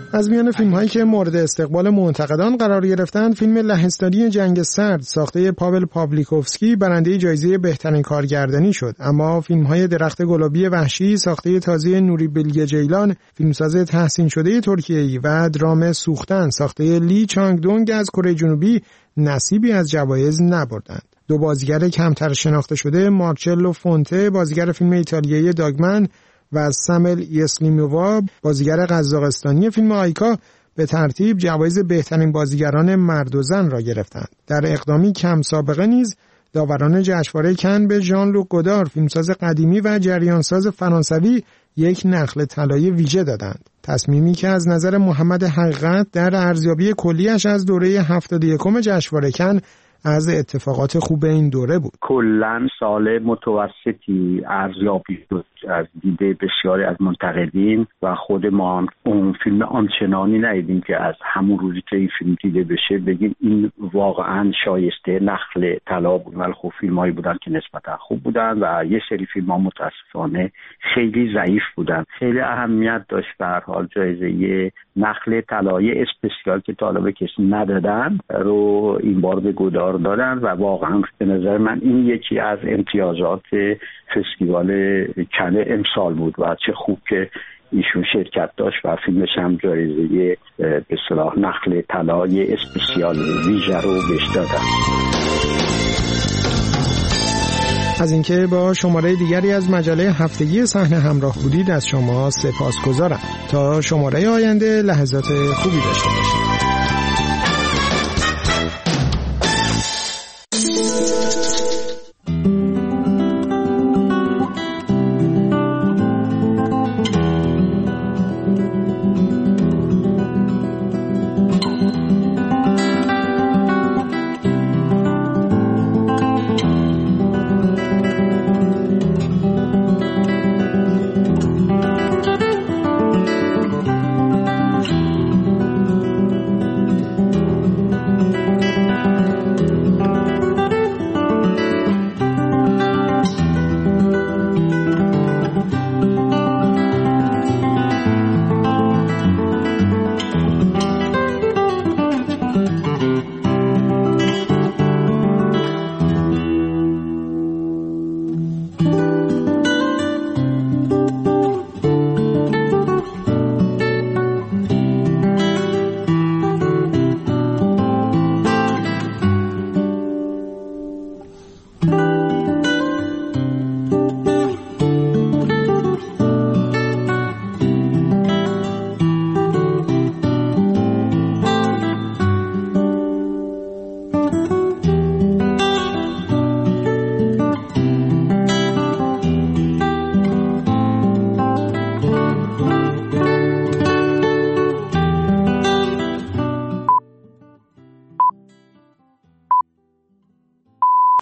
از میان فیلم‌هایی که مورد استقبال منتقدان قرار گرفتند، فیلم لهستانی جنگ سرد ساخته پاول پاولیکوفسکی برنده جایزه بهترین کارگردانی شد. اما فیلم‌های درخت گلابی وحشی ساخته تازه نوری بیلگه جیلان، فیلمساز تحسین شده ترکیه‌ای، و درام سوختن ساخته لی چانگ دونگ از کره جنوبی نصیبی از جوایز نبردند. دو بازیگر کمتر شناخته شده، مارچلو فونته بازیگر فیلم ایتالیایی داگمن و سامل یسلیمووا بازیگر قزاقستانی فیلم آیکا به ترتیب جوایز بهترین بازیگران مرد و زن را گرفتند. در اقدامی کم سابقه نیز داوران جشنواره کن به ژان لوک گودار فیلمساز قدیمی و جریانساز فرانسوی یک نخل طلایی ویژه دادند. تصمیمی که از نظر محمد حقیقت در ارزیابی کلیش از دوره 71 جشنواره کن از اتفاقات خوب این دوره بود. کلاً سال متوسطی ارزیابی شد از دیده بسیاری از منتقدین و خود ما اون فیلم آنچنانی ندیدیم که از همون روزی که این فیلم دیده بشه بگیم این واقعاً شایسته نخل طلا بود. ولی خب فیلمایی بودن که نسبتاً خوب بودن و یه سری فیلم‌ها متاسفانه خیلی ضعیف بودن. خیلی اهمیت داشت به هر حال جایزه نخل طلایی اسپسیال که طالب کسی ندادن رو این بار به گودار دادن و واقعا به نظر من این یکی از امتیازات فستیوال کن امسال بود و چه خوب که ایشون شرکت داشت و فیلمش هم جایزه به اصطلاح نخل طلای اسپسیال ویژه رو بهش دادن. از اینکه با شماره دیگری از مجله هفتگی صحنه همراه بودید از شما سپاسگزارم. تا شماره آینده لحظات خوبی داشته باشید.